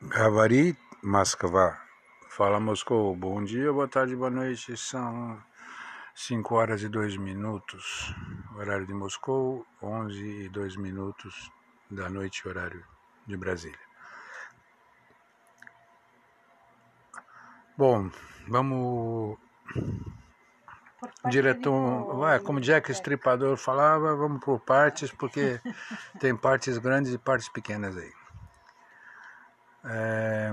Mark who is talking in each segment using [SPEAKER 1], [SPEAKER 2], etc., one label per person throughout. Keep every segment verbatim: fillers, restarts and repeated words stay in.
[SPEAKER 1] Gavari, Moskva. Fala Moscou, bom dia, boa tarde, boa noite, são cinco horas e dois minutos, horário de Moscou, onze e dois minutos da noite, horário de Brasília. Bom, vamos direto, vai, como Jack Stripador falava, vamos por partes, porque tem partes grandes e partes pequenas aí. É...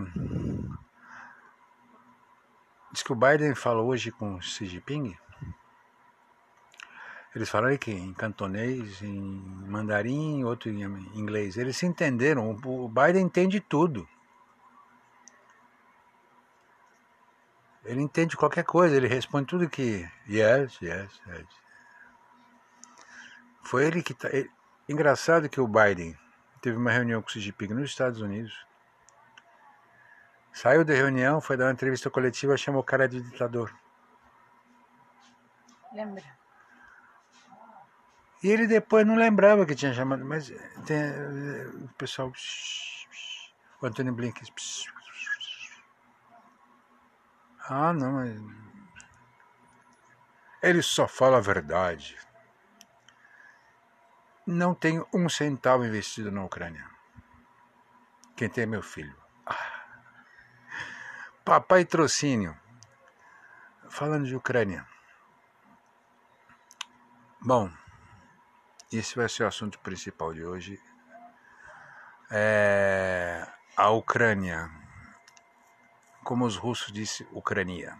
[SPEAKER 1] Diz que o Biden falou hoje com Xi Jinping. Eles falaram que em cantonês, em mandarim, outro em inglês. Eles se entenderam. O Biden entende tudo. Ele entende qualquer coisa. Ele responde tudo que yes, yes, yes. Foi ele que... Tá... Engraçado que o Biden teve uma reunião com o Xi Jinping nos Estados Unidos. Saiu da reunião, foi dar uma entrevista coletiva, chamou o cara de ditador.
[SPEAKER 2] Lembra?
[SPEAKER 1] E ele depois não lembrava que tinha chamado, mas tem, o pessoal, o Antônio Blinken, ah não, mas ele só fala a verdade. Não tenho um centavo investido na Ucrânia. Quem tem é meu filho. Ah. Papai Trocínio. Falando de Ucrânia. Bom, esse vai ser o assunto principal de hoje. É a Ucrânia, como os russos dizem, Ucrânia.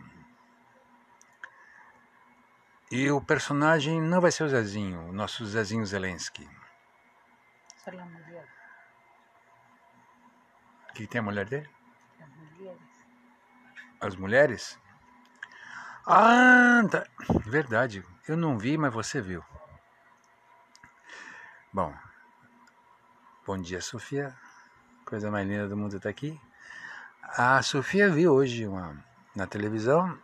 [SPEAKER 1] E o personagem não vai ser o Zezinho, o nosso Zezinho Zelensky.
[SPEAKER 2] Só a mulher.
[SPEAKER 1] O que tem a mulher dele?
[SPEAKER 2] As mulheres.
[SPEAKER 1] As mulheres? Ah, tá. Verdade. Eu não vi, mas você viu. Bom, bom dia, Sofia. Coisa mais linda do mundo tá aqui. A Sofia viu hoje uma, na televisão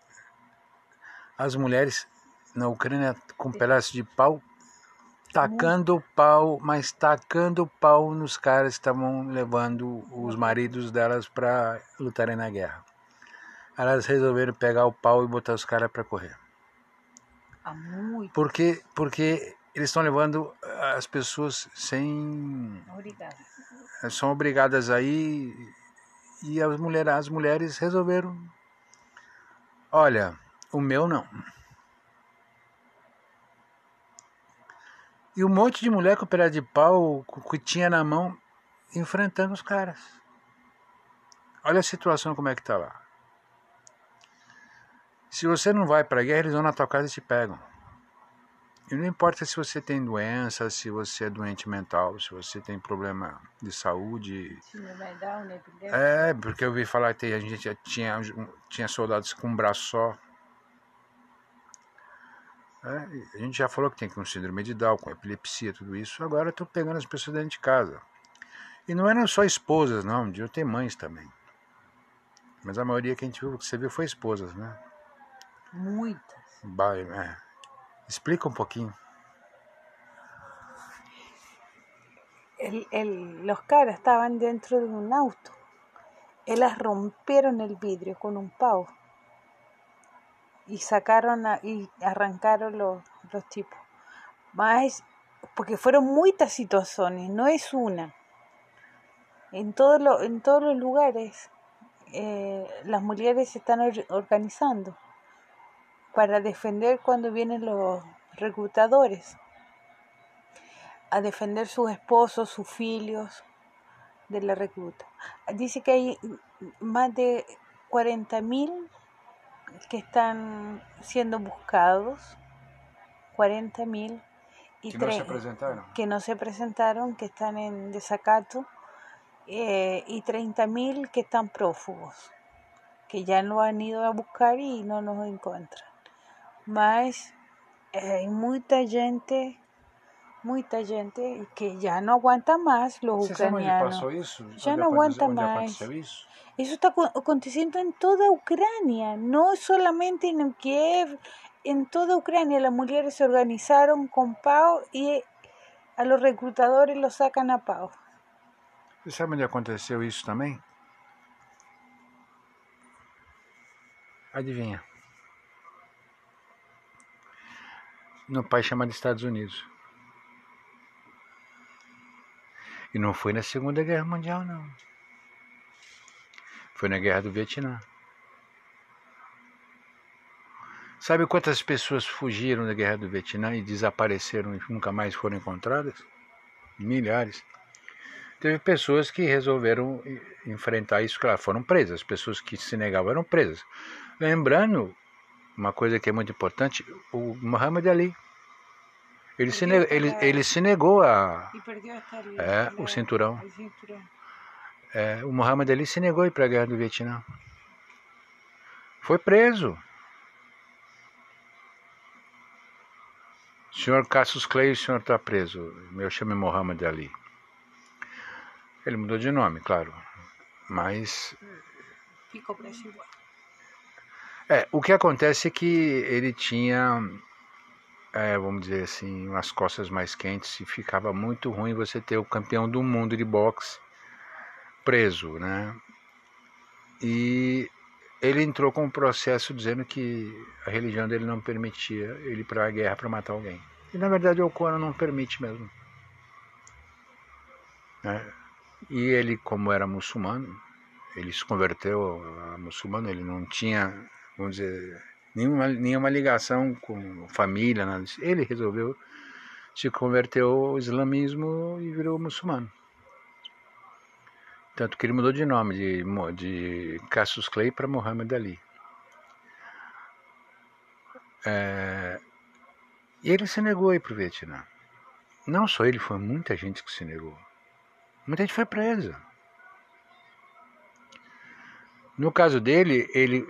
[SPEAKER 1] as mulheres na Ucrânia com um pedaço de pau, tacando pau, mas tacando pau nos caras que estavam levando os maridos delas para lutarem na guerra. Elas resolveram pegar o pau e botar os caras para correr.
[SPEAKER 2] Há muito.
[SPEAKER 1] Porque, porque eles estão levando as pessoas sem...
[SPEAKER 2] Obrigada.
[SPEAKER 1] São obrigadas a ir, e as mulheres, as mulheres resolveram. Olha, o meu não. E um monte de mulher com pedaço de pau, que tinha na mão, enfrentando os caras. Olha a situação como é que tá lá. Se você não vai para a guerra, eles vão na tua casa e te pegam. E não importa se você tem doença, se você é doente mental, se você tem problema de saúde.
[SPEAKER 2] Se não vai dar uma epidemia.
[SPEAKER 1] É, porque eu ouvi falar que a gente tinha, tinha soldados com um braço só. É, a gente já falou que tem com síndrome de Down, com epilepsia, tudo isso. Agora estou pegando as pessoas dentro de casa. E não eram só esposas, não. Eu tenho mães também. Mas a maioria que a gente viu, que você viu, foi esposas, né?
[SPEAKER 2] Muitas.
[SPEAKER 1] Bah, é. Explica um pouquinho.
[SPEAKER 2] El, el, los caras estaban dentro de un auto. Ellas rompieron el vidrio con un pavo. Y sacaron a, y arrancaron los, los tipos. Más, porque fueron muchas situaciones, no es una. En, todo lo, en todos los lugares eh, las mujeres se están or, organizando para defender cuando vienen los reclutadores, a defender sus esposos, sus hijos de la recluta. Dice que hay más de cuarenta mil que están siendo buscados, cuarenta mil y
[SPEAKER 1] que no se presentaron,
[SPEAKER 2] que no se presentaron, que están en desacato, eh, y treinta mil que están prófugos, que ya lo han ido a buscar y no nos encuentran. Mas eh, hay mucha gente, mucha gente que ya no aguanta más los
[SPEAKER 1] Você
[SPEAKER 2] ucranianos.
[SPEAKER 1] Sabe onde passou isso?
[SPEAKER 2] Ya
[SPEAKER 1] onde
[SPEAKER 2] no aguanta
[SPEAKER 1] onde
[SPEAKER 2] más.
[SPEAKER 1] Aconteceu isso?
[SPEAKER 2] Eso está aconteciendo en toda Ucrania, no solamente en Kiev, en toda Ucrania. Las mujeres se organizaron con pau y a los reclutadores los sacan a pau.
[SPEAKER 1] Você sabe onde aconteceu isso também? Adivinha? No país chamado Estados Unidos. E não foi na Segunda Guerra Mundial, não. Foi na Guerra do Vietnã. Sabe quantas pessoas fugiram da Guerra do Vietnã e desapareceram e nunca mais foram encontradas? Milhares. Teve pessoas que resolveram enfrentar isso, claro, foram presas. As pessoas que se negavam eram presas. Lembrando, uma coisa que é muito importante, o Muhammad Ali. Ele, se, ne ele, ele se negou a...
[SPEAKER 2] E perdeu hasta el,
[SPEAKER 1] é,
[SPEAKER 2] la,
[SPEAKER 1] o cinturão.
[SPEAKER 2] el cinturão.
[SPEAKER 1] É, o Muhammad Ali se negou a ir para a Guerra do Vietnã. Foi preso. Senhor Cassius Clay, o senhor está preso. Meu chamo é Muhammad Ali. Ele mudou de nome, claro. Mas...
[SPEAKER 2] Ficou preso igual.
[SPEAKER 1] É, o que acontece é que ele tinha... É, vamos dizer assim, umas costas mais quentes e ficava muito ruim você ter o campeão do mundo de boxe preso, né? E ele entrou com um processo dizendo que a religião dele não permitia ele ir para a guerra para matar alguém. E na verdade o Corão não permite mesmo. Né? E ele, como era muçulmano, ele se converteu a muçulmano, ele não tinha, vamos dizer... Nenhuma, nenhuma ligação com família, nada disso. Ele resolveu se converter ao islamismo e virou muçulmano. Tanto que ele mudou de nome, de, de Cassius Clay para Muhammad Ali. É, e ele se negou a ir para o Vietnã. Não só ele, foi muita gente que se negou. Muita gente foi presa. No caso dele, ele...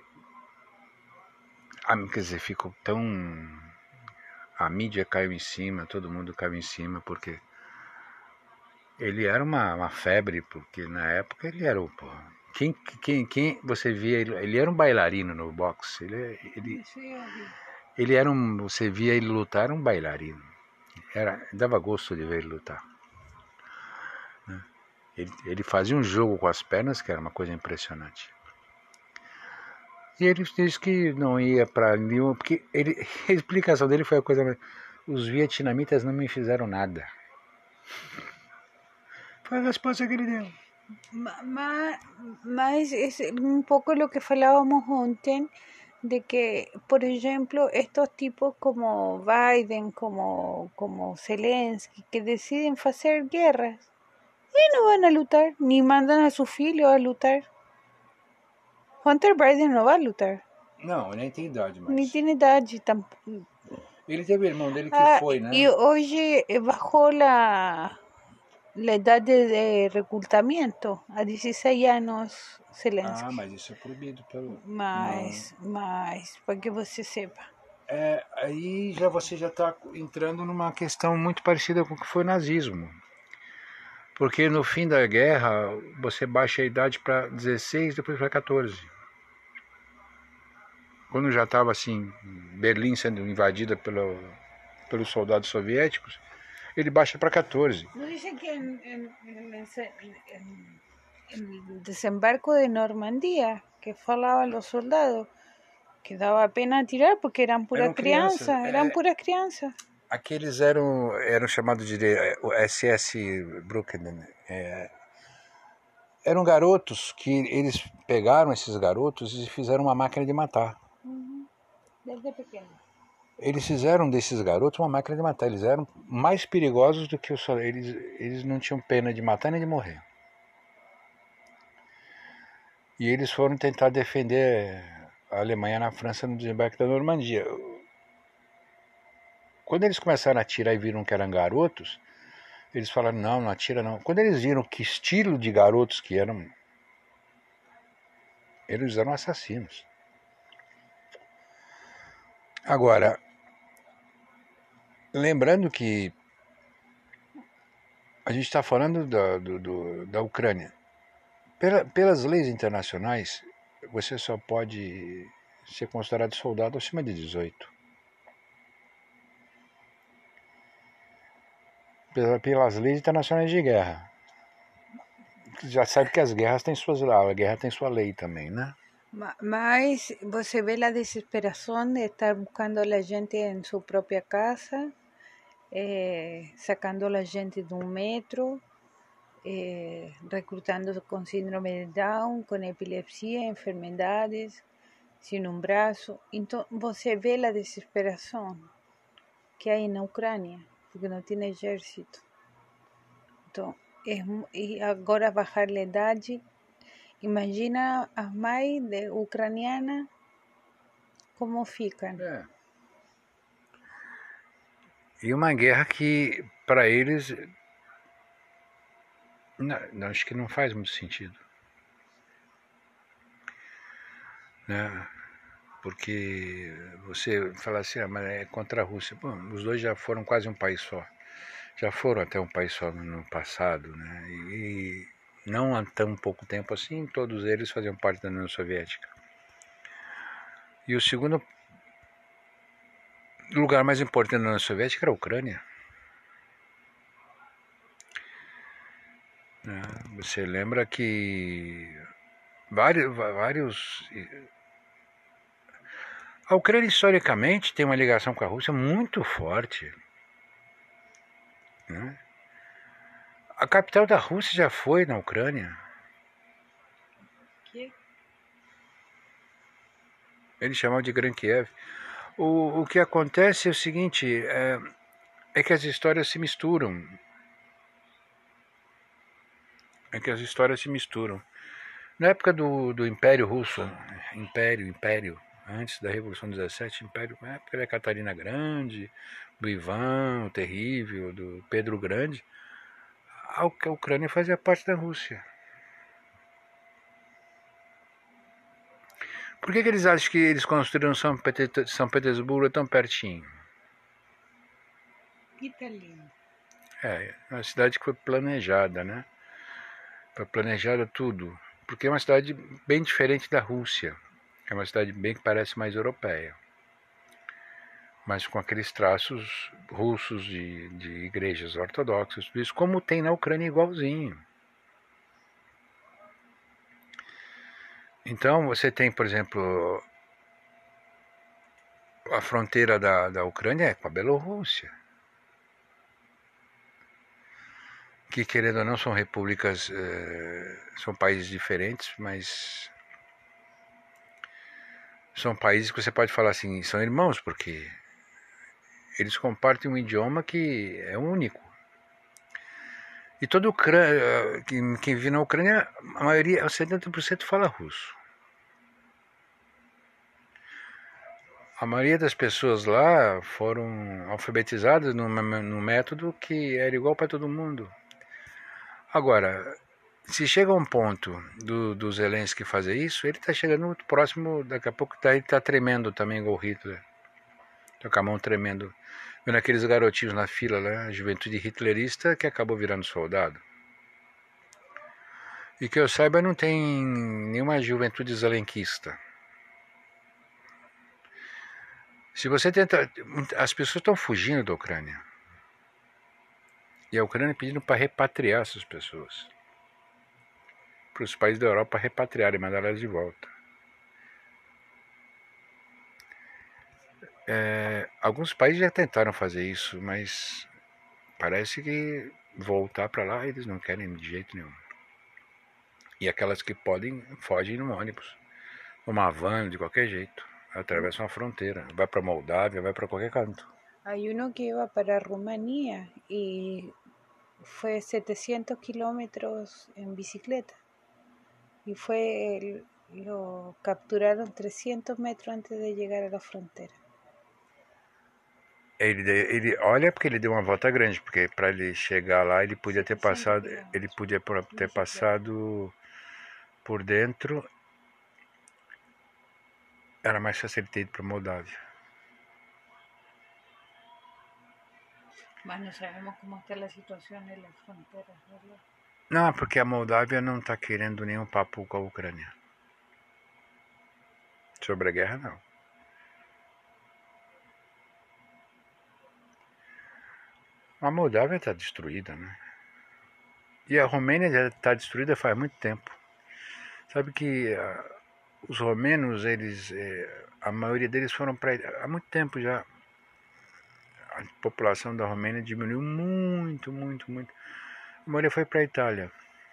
[SPEAKER 1] Quer dizer, ficou tão... A mídia caiu em cima, todo mundo caiu em cima, porque ele era uma, uma febre, porque na época ele era o... Porra, quem, quem, quem você via, ele, ele era um bailarino no boxe, ele, ele, ele era um... Você via ele lutar, era um bailarino. Era, dava gosto de ver ele lutar. Ele, ele fazia um jogo com as pernas, que era uma coisa impressionante. E ele disse que não ia para nenhum... Porque ele, a explicação dele foi a coisa... Os vietnamitas não me fizeram nada. Foi a resposta que ele deu.
[SPEAKER 2] Mas, mas es un poco lo que falábamos ontem, de que, por ejemplo, estos tipos como Biden, como, como Zelensky, que deciden hacer guerras, y no van a luchar, ni mandan a sus filhos a luchar. Hunter Biden não vai lutar.
[SPEAKER 1] Não, nem tem idade mais.
[SPEAKER 2] Nem tem idade tampoco.
[SPEAKER 1] Ele teve o irmão dele que
[SPEAKER 2] ah,
[SPEAKER 1] foi, né?
[SPEAKER 2] E hoje bajou a, a idade de recrutamento a dezesseis anos, Zelensky.
[SPEAKER 1] Ah, mas isso é proibido pelo...
[SPEAKER 2] Mas, não. mas, para que você saiba.
[SPEAKER 1] É, aí já você já está entrando numa questão muito parecida com o que foi o nazismo. Porque no fim da guerra, você baixa a idade para dezesseis, depois para quatorze. Quando já estava assim, Berlim sendo invadida pelo, pelos soldados soviéticos, ele baixa para quatorze.
[SPEAKER 2] Não dizem que em, em, em, em, em desembarco de Normandia, que falavam os soldados, que dava pena atirar porque eram pura
[SPEAKER 1] eram
[SPEAKER 2] criança,
[SPEAKER 1] crianças,
[SPEAKER 2] eram
[SPEAKER 1] é...
[SPEAKER 2] pura criança.
[SPEAKER 1] Aqueles eram, eram chamados de o S S Brooklyn. É, eram garotos que eles pegaram esses garotos e fizeram uma máquina de matar.
[SPEAKER 2] Uhum. Desde pequeno.
[SPEAKER 1] Eles fizeram desses garotos uma máquina de matar. Eles eram mais perigosos do que os eles eles não tinham pena de matar nem de morrer. E eles foram tentar defender a Alemanha na França no desembarque da Normandia. Quando eles começaram a atirar e viram que eram garotos, eles falaram, não, não atira não. Quando eles viram que estilo de garotos que eram, eles eram assassinos. Agora, lembrando que a gente está falando da, do, do, da Ucrânia. Pela, pelas leis internacionais, você só pode ser considerado soldado acima de dezoito. Pelas leis internacionais de guerra. Já sabe que as guerras têm suas, a guerra tem sua lei também, né?
[SPEAKER 2] Mas você vê a desesperação de estar buscando a gente em sua própria casa, eh, sacando a gente de um metro, eh, reclutando com síndrome de Down, com epilepsia, enfermedades, sem um braço. Então, você vê a desesperação que há na Ucrânia, porque não tem exército. Então, é, e agora bajar a idade. Imagina as mães de ucranianas como ficam.
[SPEAKER 1] É. E uma guerra que, para eles, não, acho que não faz muito sentido. Né? Porque você fala assim, ah, mas é contra a Rússia. Bom, os dois já foram quase um país só. Já foram até um país só no passado, né? E não há tão pouco tempo assim, todos eles faziam parte da União Soviética. E o segundo lugar mais importante da União Soviética era a Ucrânia. Você lembra que vários, vários... A Ucrânia historicamente tem uma ligação com a Rússia muito forte. Né? A capital da Rússia já foi na Ucrânia.
[SPEAKER 2] Que?
[SPEAKER 1] Eles chamam de Gran Kiev. O, o que acontece é o seguinte, é, é que as histórias se misturam. É que as histórias se misturam. Na época do, do Império Russo, Império, Império, antes da Revolução dezessete, Império, na época da Catarina Grande, do Ivan, o Terrível, do Pedro Grande, a Ucrânia fazia parte da Rússia. Por que, que eles acham que eles construíram São, Pet São Petersburgo tão pertinho?
[SPEAKER 2] Italino.
[SPEAKER 1] É, uma cidade que foi planejada, né? Foi planejada tudo. Porque é uma cidade bem diferente da Rússia. É uma cidade bem que parece mais europeia. Mas com aqueles traços russos de, de igrejas ortodoxas, tudo isso, como tem na Ucrânia igualzinho. Então você tem, por exemplo, a fronteira da, da Ucrânia é com a Bielorrússia. Que, querendo ou não, são repúblicas, eh, são países diferentes, mas são países que você pode falar assim, são irmãos, porque eles compartem um idioma que é único. E todo Ucrânia, quem, quem vive na Ucrânia, a maioria, setenta por cento fala russo. A maioria das pessoas lá foram alfabetizadas num, num método que era igual para todo mundo. Agora, se chega a um ponto do, do Zelensky fazer isso, ele está chegando muito próximo, daqui a pouco tá, ele está tremendo também igual Hitler. Está com a mão tremendo. Vendo aqueles garotinhos na fila, né, a juventude hitlerista que acabou virando soldado. E que eu saiba, não tem nenhuma juventude zelenquista. Se você tenta... As pessoas estão fugindo da Ucrânia. E a Ucrânia pedindo para repatriar essas pessoas. Para os países da Europa repatriarem, mandar elas de volta. É, alguns países já tentaram fazer isso, mas parece que voltar para lá eles não querem de jeito nenhum. E aquelas que podem, fogem no ônibus, numa van, de qualquer jeito. Atravessam a fronteira, vai para Moldávia, vai para qualquer canto.
[SPEAKER 2] Hay uno que iba para Rumanía y fue setecientos kilómetros en bicicleta. Y fue, el- lo capturaron trescientos metros antes de llegar a la frontera.
[SPEAKER 1] Ele, ele, olha, porque ele deu uma volta grande, porque para ele chegar lá ele podia ter passado, ele podia ter passado por dentro, era mais fácil ele ter ido para Moldávia.
[SPEAKER 2] Mas no sabemos cómo está la situación en las fronteras, ¿verdad?
[SPEAKER 1] Não, porque a Moldávia não está querendo nenhum papo com a Ucrânia. Sobre a guerra, não. A Moldávia está destruída, né? E a Romênia já está destruída faz muito tempo. Sabe que uh, os romenos, eles, a maioria deles foram para há muito tempo já. A população da Romênia diminuiu muito, muito, muito. A maioria foi para a Itália.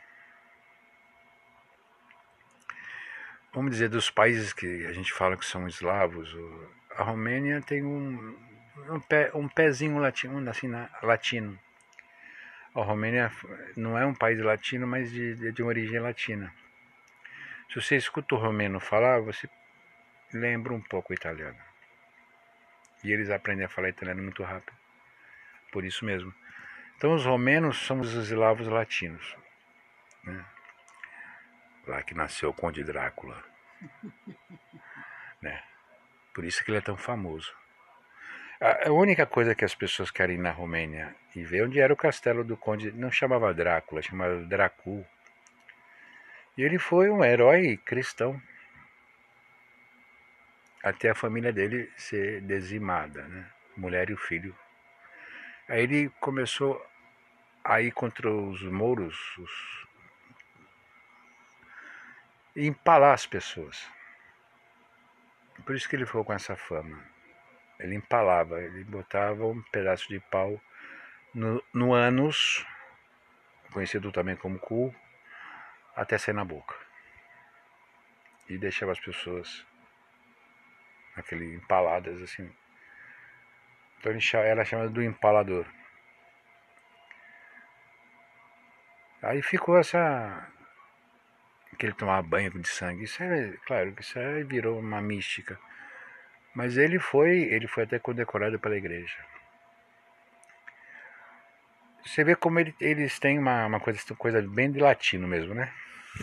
[SPEAKER 1] Vamos dizer, dos países que a gente fala que são eslavos, a Romênia tem um, um, pé, um pezinho latino, assim, latino. A Romênia não é um país latino, mas de, de origem latina. Se você escuta o romeno falar, você lembra um pouco o italiano. E eles aprendem a falar italiano muito rápido. Por isso mesmo. Então os romenos somos os eslavos latinos. Né? Lá que nasceu o Conde Drácula. Né? Por isso que ele é tão famoso. A única coisa que as pessoas querem ir na Romênia e ver onde era o castelo do Conde, não chamava Drácula, chamava Dracul. E ele foi um herói cristão. Até a família dele ser dizimada, né? Mulher e o filho. Aí ele começou a ir contra os mouros, os... e empalar as pessoas. Por isso que ele ficou com essa fama. Ele empalava, ele botava um pedaço de pau no, no ânus, conhecido também como cu, até sair na boca. E deixava as pessoas aquele empaladas assim. Então ele era chamado do empalador. Aí ficou essa... que ele tomava banho de sangue. Isso é, claro, isso aí virou uma mística. Mas ele foi, ele foi até condecorado pela igreja. Você vê como ele, eles têm uma, uma coisa, coisa bem de latino mesmo, né?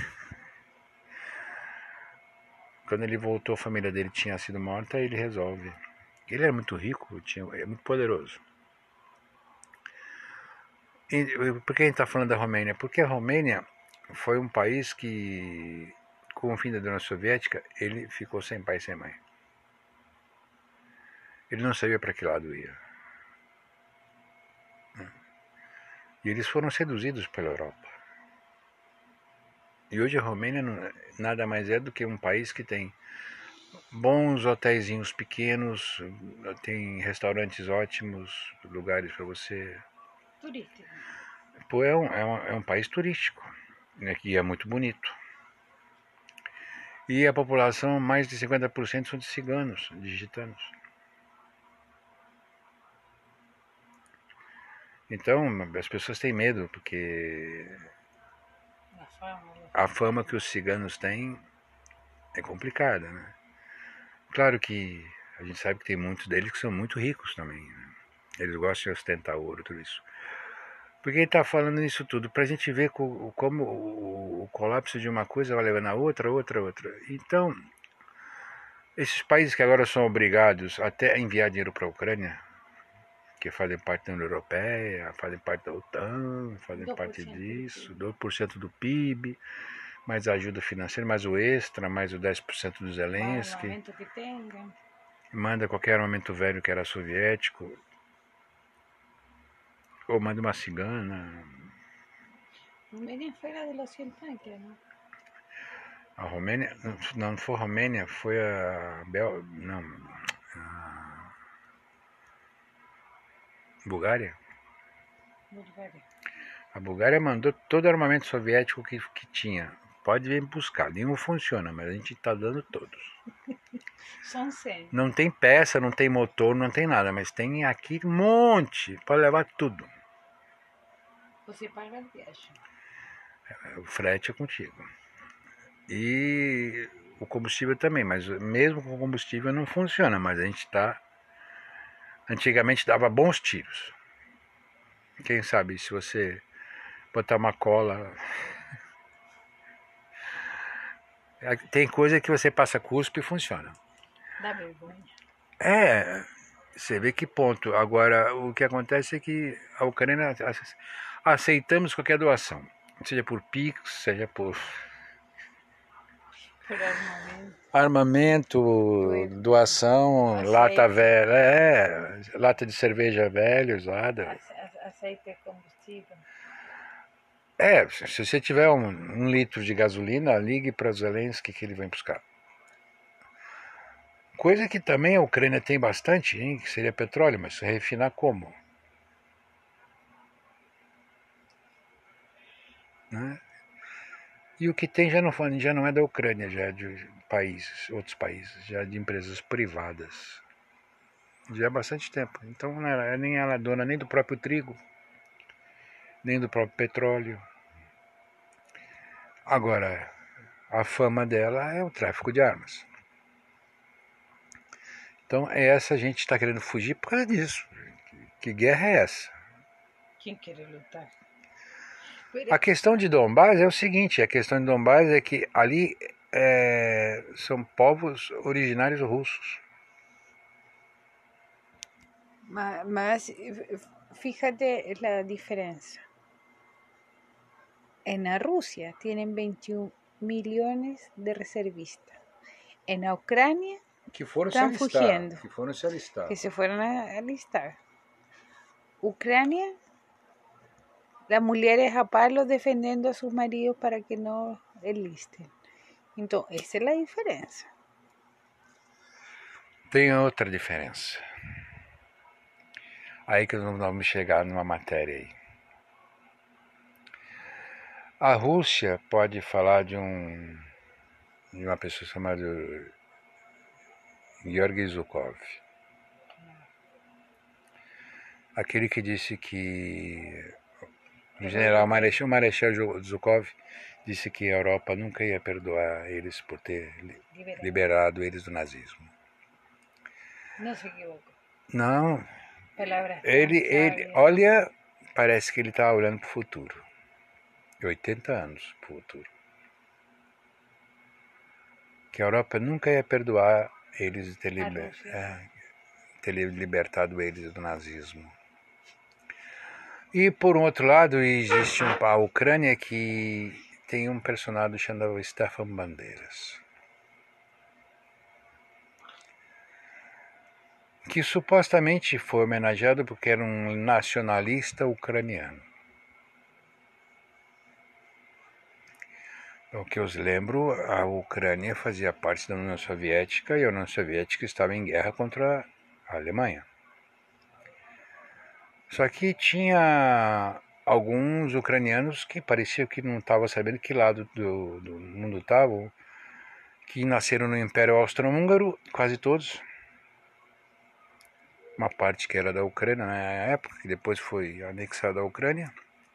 [SPEAKER 1] Quando ele voltou, a família dele tinha sido morta, ele resolve. Ele era muito rico, tinha, é muito poderoso. E, por que a gente está falando da Romênia? Porque a Romênia foi um país que, com o fim da União Soviética, ele ficou sem pai e sem mãe. Ele não sabia para que lado ia. E eles foram seduzidos pela Europa. E hoje a Romênia não, nada mais é do que um país que tem bons hotéisinhos pequenos, tem restaurantes ótimos, lugares para você...
[SPEAKER 2] Turístico.
[SPEAKER 1] Pô, é, um, é, um, é um país turístico, né, que é muito bonito. E a população, mais de cinquenta por cento são de ciganos, de gitanos. Então, as pessoas têm medo, porque
[SPEAKER 2] A fama,
[SPEAKER 1] a fama que os ciganos têm é complicada, né? Claro que a gente sabe que tem muitos deles que são muito ricos também, né? Eles gostam de ostentar ouro, tudo isso. Por que ele está falando isso tudo? Para a gente ver como o colapso de uma coisa vai levando a outra, outra, outra. Então, esses países que agora são obrigados até a enviar dinheiro para a Ucrânia, que fazem parte da União Europeia, fazem parte da OTAN, fazem parte disso, dois por cento do P I B, mais a ajuda financeira, mais o extra, mais o dez por cento do Zelensky,
[SPEAKER 2] que tenha.
[SPEAKER 1] Manda qualquer armamento velho que era soviético, ou manda uma cigana.
[SPEAKER 2] Romênia foi a de los cien tanques, não?
[SPEAKER 1] A Romênia, não, não foi a Romênia, foi a Bel, não, a Bulgária?
[SPEAKER 2] Bulgária.
[SPEAKER 1] A Bulgária mandou todo o armamento soviético que, que tinha. Pode vir buscar, nenhum funciona, mas a gente está dando todos.
[SPEAKER 2] São cem.
[SPEAKER 1] Não tem peça, não tem motor, não tem nada, mas tem aqui um monte, pode levar tudo.
[SPEAKER 2] Você paga a viagem.
[SPEAKER 1] O frete é contigo. E o combustível também, mas mesmo com o combustível não funciona, mas a gente está... Antigamente dava bons tiros. Quem sabe se você botar uma cola... Tem coisa que você passa cuspe e funciona.
[SPEAKER 2] Dá vergonha.
[SPEAKER 1] É, você vê que ponto. Agora, o que acontece é que a Ucrânia aceitamos qualquer doação. Seja por Pix, seja por...
[SPEAKER 2] Por armamento.
[SPEAKER 1] Armamento, doação,
[SPEAKER 2] Aceite.
[SPEAKER 1] lata velha, é, lata de cerveja velha usada.
[SPEAKER 2] Aceite combustível.
[SPEAKER 1] É, se você tiver um, um litro de gasolina, ligue para o Zelensky que ele vem buscar. Coisa que também a Ucrânia tem bastante, hein, que seria petróleo, mas refinar como? Né? E o que tem já não, já não é da Ucrânia, já é de países, outros países, já é de empresas privadas. Já há bastante tempo. Então não é, nem ela é dona nem do próprio trigo, nem do próprio petróleo. Agora, a fama dela é o tráfico de armas. Então essa gente está querendo fugir por causa disso. Que guerra é essa?
[SPEAKER 2] Quem quer lutar?
[SPEAKER 1] A questão de Donbás é o seguinte, a questão de Donbás é que ali é, são povos originários russos.
[SPEAKER 2] Mas, mas fíjate la diferencia. En la Rusia tienen veintiún millones de reservistas. En la Ucrania
[SPEAKER 1] que foram
[SPEAKER 2] están
[SPEAKER 1] se alistar,
[SPEAKER 2] fugiendo,
[SPEAKER 1] que foram se alistar.
[SPEAKER 2] que se fueron a alistar. Ucrania, las mujeres a palos defendiendo a sus maridos para que no enlisten. Então, essa é a diferença.
[SPEAKER 1] Tem outra diferença. Aí que nós vamos chegar numa matéria aí. A Rússia pode falar de um de uma pessoa chamada Georgy Zhukov. Aquele que disse que o general Marechal, o Marechal Zhukov disse que a Europa nunca ia perdoar eles por ter liberado, liberado eles do nazismo.
[SPEAKER 2] Não se equivoca.
[SPEAKER 1] Não.
[SPEAKER 2] Palavras
[SPEAKER 1] ele, ele, olha, parece que ele está olhando para o futuro. oitenta anos para o futuro. Que a Europa nunca ia perdoar eles ter, liber, é, ter libertado eles do nazismo. E por um outro lado, existe um, a Ucrânia que tem um personagem chamado Stefan Bandeiras, que supostamente foi homenageado porque era um nacionalista ucraniano. O que eu lembro, a Ucrânia fazia parte da União Soviética e a União Soviética estava em guerra contra a Alemanha. Só que tinha alguns ucranianos que pareciam que não estavam sabendo que lado do, do mundo estavam, que nasceram no Império Austro-Húngaro, quase todos. Uma parte que era da Ucrânia na época, que depois foi anexada à Ucrânia.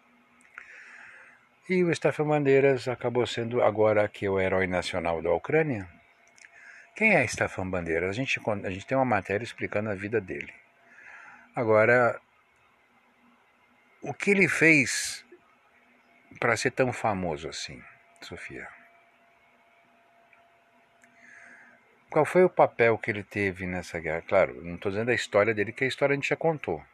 [SPEAKER 1] E o Stefan Bandeiras acabou sendo, agora que é o herói nacional da Ucrânia. Quem é Stefan Bandeiras? A gente, a gente tem uma matéria explicando a vida dele. Agora, o que ele fez para ser tão famoso assim, Sofia? Qual foi o papel que ele teve nessa guerra? Claro, não estou dizendo a história dele, que a história a gente já contou.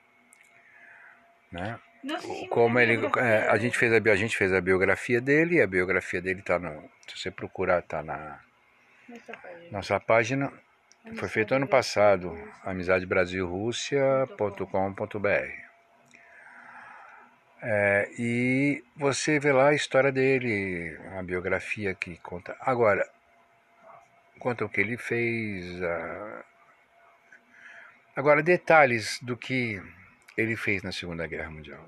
[SPEAKER 1] Né? Como ele, é, a, gente fez a, a gente fez a biografia dele, e a biografia dele está no. Se você procurar, está na nossa página. Nossa página. Foi feito ano passado, amizade brasil rússia ponto com ponto b r. É, e você vê lá a história dele, a biografia que conta. Agora, conta o que ele fez. A... Agora, detalhes do que ele fez na Segunda Guerra Mundial.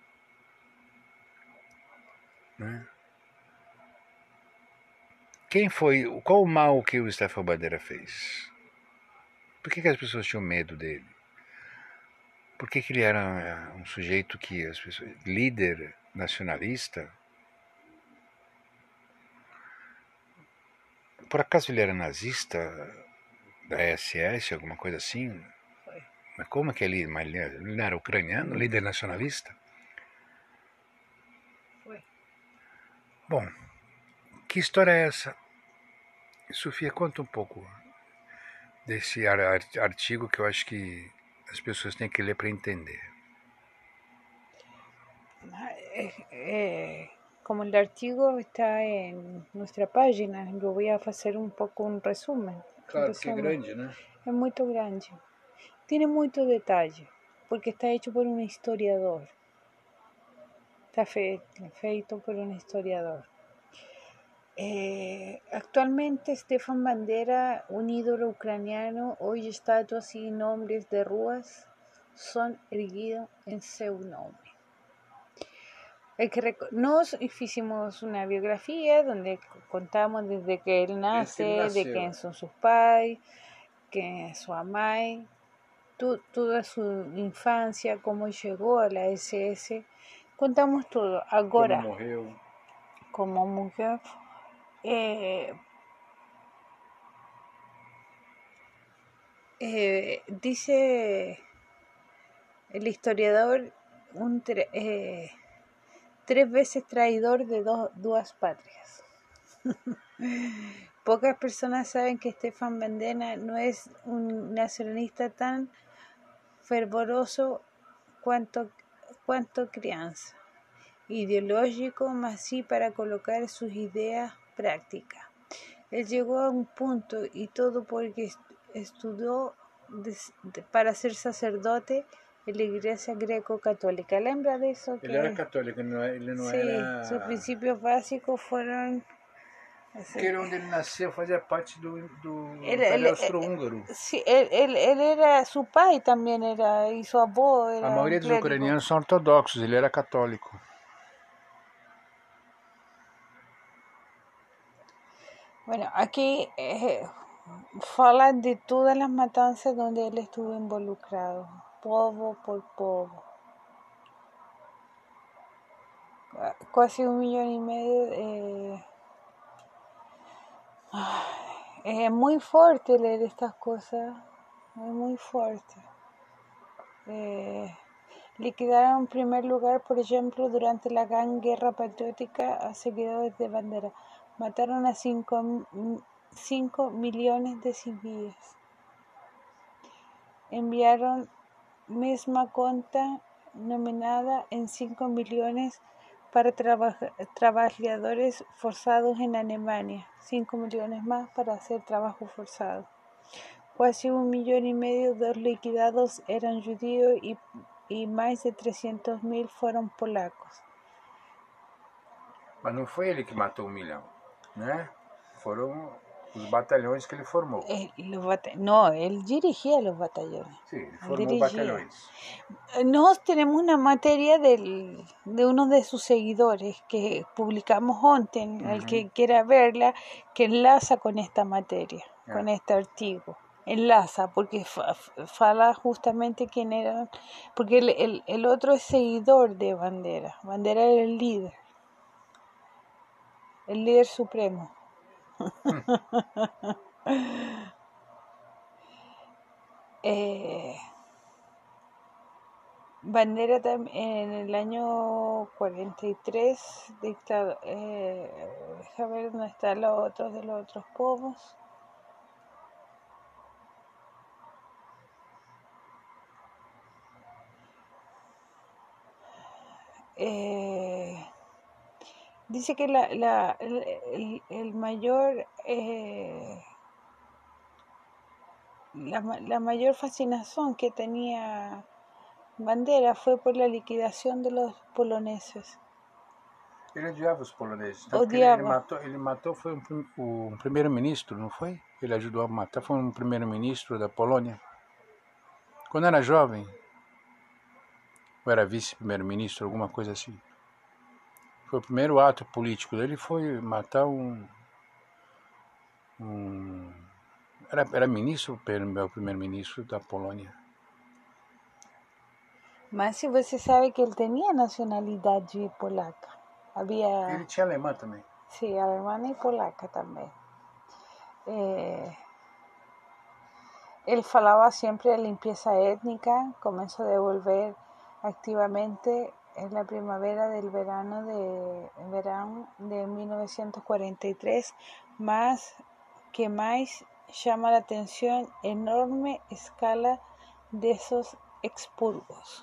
[SPEAKER 1] Né? Quem foi, qual o mal que o Stefan Bandeira fez? Por que, que as pessoas tinham medo dele? Por que, que ele era um sujeito que as pessoas, líder nacionalista? Por acaso ele era nazista da S S, alguma coisa assim?
[SPEAKER 2] Foi.
[SPEAKER 1] Mas como é que ele, mas ele não era ucraniano, líder nacionalista?
[SPEAKER 2] Foi.
[SPEAKER 1] Bom, que história é essa? Sofia, conta um pouco desse artigo que eu acho que as pessoas têm que ler para entender.
[SPEAKER 2] Eh, eh, como el artigo está en nuestra página, yo voy a hacer un poco un resumen.
[SPEAKER 1] Claro,
[SPEAKER 2] un resumen.
[SPEAKER 1] que é grande, né?
[SPEAKER 2] É muito grande. Tiene mucho detalle, porque está hecho por un historiador. Está fe feito por un historiador. Eh, actualmente Stefan Bandera, un ídolo ucraniano, hoy estatuas y nombres de ruas son erguidos en su nombre. Hay que rec- Nos hicimos una biografía donde contamos desde que él nace, de quién son sus padres, quién es su mamá, tu, toda su infancia, cómo llegó a la S S. Contamos todo. Ahora,
[SPEAKER 1] como morreu.
[SPEAKER 2] Como mujer, eh, eh, dice el historiador, un tre- eh, tres veces traidor de dos, dos patrias. Pocas personas saben que Stefan Bandera no es un nacionalista tan fervoroso cuanto, cuanto crianza, ideológico, más sí para colocar sus ideas prácticas. Él llegó a un punto, y todo porque estudió de, de, para ser sacerdote en la iglesia greco-católica. ¿Lembra de eso?
[SPEAKER 1] Ele era católico, ele não, ele não
[SPEAKER 2] sí,
[SPEAKER 1] era...
[SPEAKER 2] sus principios básicos fueron...
[SPEAKER 1] Porque ele, onde ele nasceu fazia parte do, do
[SPEAKER 2] él,
[SPEAKER 1] Império
[SPEAKER 2] él,
[SPEAKER 1] Austro-Húngaro.
[SPEAKER 2] Sí, él, él, él era, su pai también era, y su abuelo era
[SPEAKER 1] A maioria dos
[SPEAKER 2] clérigo.
[SPEAKER 1] ucranianos são ortodoxos, ele era católico.
[SPEAKER 2] Bueno, aquí eh, fala de todas las matanzas donde él estuvo involucrado, povo por povo. Casi un millón y medio. Eh, es muy fuerte leer estas cosas, es muy fuerte. Eh, liquidaron en primer lugar, por ejemplo, durante la Gran Guerra Patriótica a seguidores de Bandera. Mataron a cinco millones de civiles. Enviaron misma cuenta nominada en cinco millones para traba trabajadores forzados en Alemania, cinco millones más para hacer trabajo forzado. Casi un millón y medio de los liquidados eran judíos y, y más de trescientos mil fueron polacos.
[SPEAKER 1] Mas não foi ele que matou um milhão, né? Foram os batalhões que ele formou.
[SPEAKER 2] Eh, los bata no, él dirigía los batallones.
[SPEAKER 1] Sí, él formó batallones.
[SPEAKER 2] Nosotros tenemos una materia del, de uno de sus seguidores que publicamos antes, uh-huh. El que quiera verla, que enlaza con esta materia, yeah. Con este artículo. Enlaza, porque fa, fala justamente quién era, porque el, el, el otro es seguidor de Bandera. Bandera era el líder, el líder supremo. eh, Bandera en el año cuarenta y tres, dictado, eh, deja ver dónde están los otros de los otros povos. Eh, dice que la, la, el, el mayor eh, la, la mayor fascinación que tenía Bandera fue por la liquidación de los poloneses.
[SPEAKER 1] Ele odiava os poloneses.
[SPEAKER 2] Odiava.
[SPEAKER 1] Ele, ele matou, ele matou foi um, um primeiro-ministro, não foi? Ele ajudou a matar, foi um primeiro-ministro da Polônia. Quando era jovem, ou era vice-primeiro-ministro, alguma coisa assim. Foi o primeiro ato político dele, foi matar um... um era, era ministro, o primeiro-ministro da Polônia.
[SPEAKER 2] Mas se você sabe que ele tinha nacionalidade polaca. Había...
[SPEAKER 1] Ele tinha alemã também.
[SPEAKER 2] Sí, alemana y polaca también. Eh, él falaba siempre de limpieza étnica, comenzó a devolver activamente en la primavera del verano de, verano de mil novecientos cuarenta y tres, más que más llama la atención enorme escala de esos expurgos.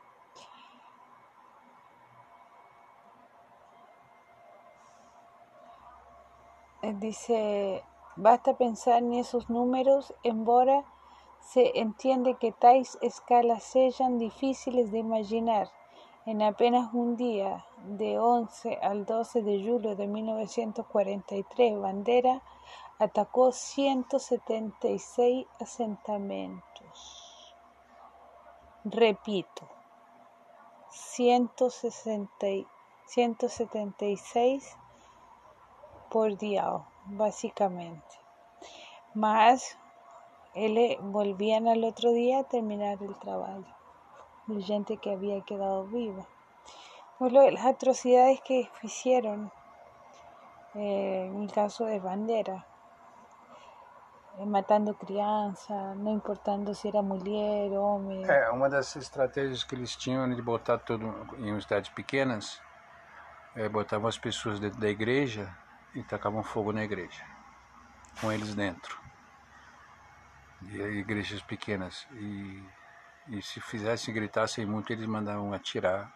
[SPEAKER 2] Dice, basta pensar en esos números, embora se entiende que tais escalas sean difíciles de imaginar. En apenas un día, de once al doce de julio de mil novecientos cuarenta y tres, Bandera atacó ciento setenta y seis asentamientos. Repito, ciento setenta y seis por día, básicamente. Mas eles volvían al otro día a terminar el trabajo. De gente que había quedado viva. Pues lo, las atrocidades que hicieron eh, en el caso de Bandera, eh, matando criança, não importando se era mulher, homem.
[SPEAKER 1] É, uma das estratégias que eles tinham de botar tudo em cidades pequenas, é, botavam as pessoas dentro da igreja e tacavam fogo na igreja, com eles dentro. E igrejas pequenas. E, e se fizessem, gritassem muito, eles mandavam atirar.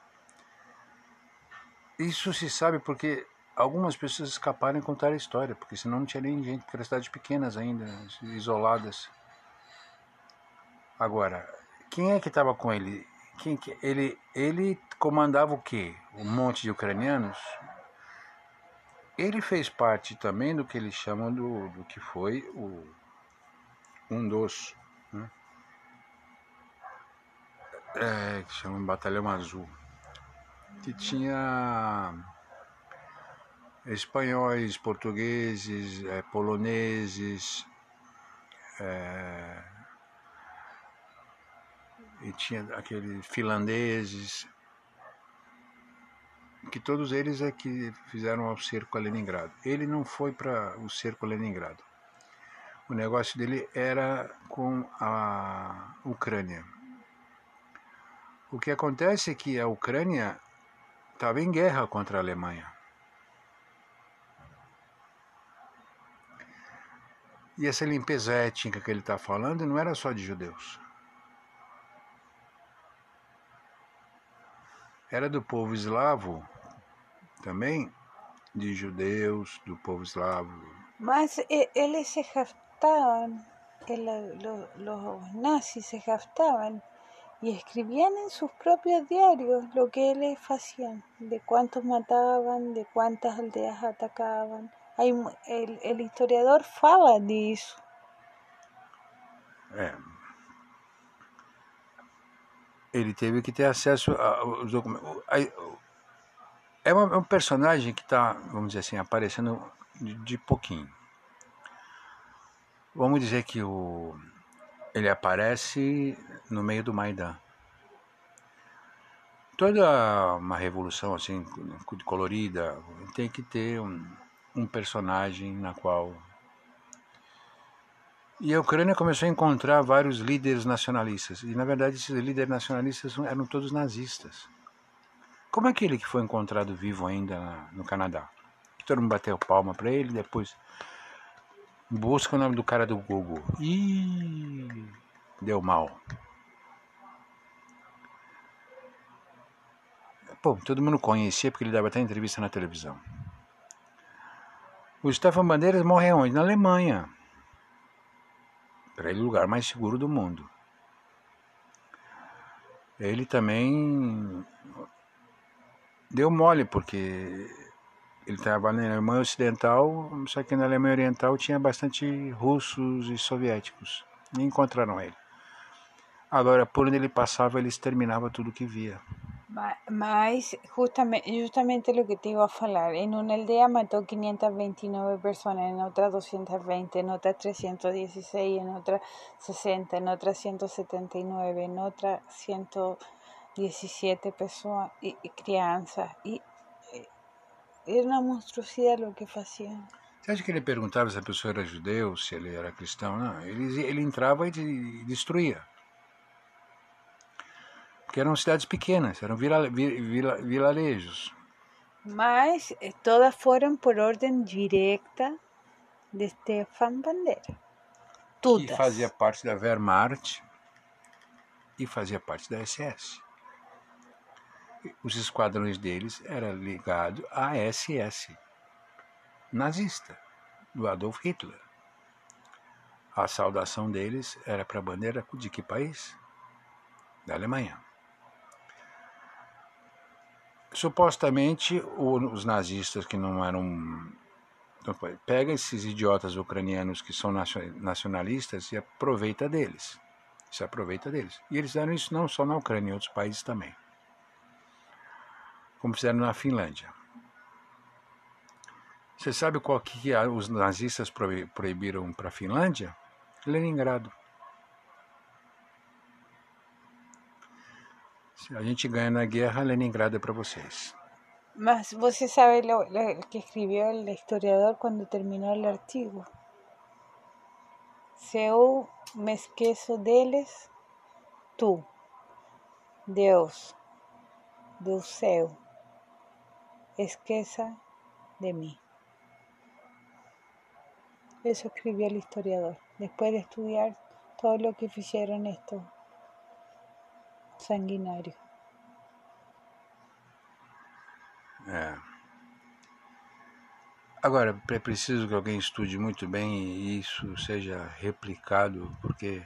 [SPEAKER 1] Isso se sabe porque algumas pessoas escaparam e contaram a história, porque senão não tinha nem gente, porque eram cidades pequenas ainda, isoladas. Agora, quem é que estava com ele? Quem que, ele? Ele comandava o quê? Um monte de ucranianos? Ele fez parte também do que eles chamam do, do que foi o, um dos, né? É, que chama Batalhão Azul, que tinha espanhóis, portugueses, é, poloneses, é, e tinha aqueles finlandeses, que todos eles é que fizeram o cerco a Leningrado. Ele não foi para o cerco a Leningrado. O negócio dele era com a Ucrânia. O que acontece é que a Ucrânia estava em guerra contra a Alemanha. E essa limpeza étnica que ele está falando não era só de judeus. Era do povo eslavo também, de judeus, do povo eslavo.
[SPEAKER 2] Mas eles se jactaban, los, los nazis se jactaban y escribían en sus propios diarios lo que ellos hacían, de cuántos mataban, de cuántas aldeas atacaban. Hay, el, el historiador fala disso.
[SPEAKER 1] É. Ele teve que ter acesso aos documentos. É um personagem que está, vamos dizer assim, aparecendo de, de pouquinho. Vamos dizer que o, ele aparece no meio do Maidan. Toda uma revolução assim colorida tem que ter um, um personagem na qual... E a Ucrânia começou a encontrar vários líderes nacionalistas. E na verdade esses líderes nacionalistas eram todos nazistas. Como aquele que foi encontrado vivo ainda no Canadá, que todo mundo bateu palma para ele, depois busca o nome do cara do Google. Ih, deu mal. Pô, todo mundo conhecia porque ele dava até entrevista na televisão. O Stefan Bandeiras morre onde? Na Alemanha. Para ele, o lugar mais seguro do mundo. Ele também deu mole, porque ele estava na Alemanha Ocidental, só que na Alemanha Oriental tinha bastante russos e soviéticos. E encontraram ele. Agora, por onde ele passava, ele exterminava tudo que via.
[SPEAKER 2] Mas justamente, justamente lo que te iba a falar, en una aldea mató quinientas veintinueve personas, en otra doscientas veinte, en otra trescientos dieciséis, en otra sesenta, en otra ciento setenta y nueve, en otra ciento diecisiete personas y, y crianças. E era uma monstruosidade o que faziam.
[SPEAKER 1] Você acha que ele perguntava se a pessoa era judeu, se ele era cristão? Não, ele, ele entrava e destruía. Porque eram cidades pequenas, eram vila, vila, vilarejos.
[SPEAKER 2] Mas todas foram por ordem direta de Stefan Bandera. Todas.
[SPEAKER 1] Que fazia parte da Wehrmacht e fazia parte da S S. Os esquadrões deles eram ligados à S S nazista, do Adolf Hitler. A saudação deles era para a bandeira de que país? Da Alemanha. supostamente os nazistas que não eram... Pega esses idiotas ucranianos que são nacionalistas e aproveita deles. Se aproveita deles. E eles fizeram isso não só na Ucrânia, em outros países também. Como fizeram na Finlândia. Você sabe qual que os nazistas proibiram para a Finlândia? Leningrado. Se a gente ganha na guerra, Leningrado é para vocês.
[SPEAKER 2] Mas você sabe lo, lo que escribió el historiador cuando terminó el artigo. Se eu me esqueço deles, tu, Deus, do céu, esqueça de mí. Eso escribió el historiador, después de estudiar todo lo que hicieron estos sanguinarios.
[SPEAKER 1] É. Agora, é preciso que alguém estude muito bem e isso seja replicado, porque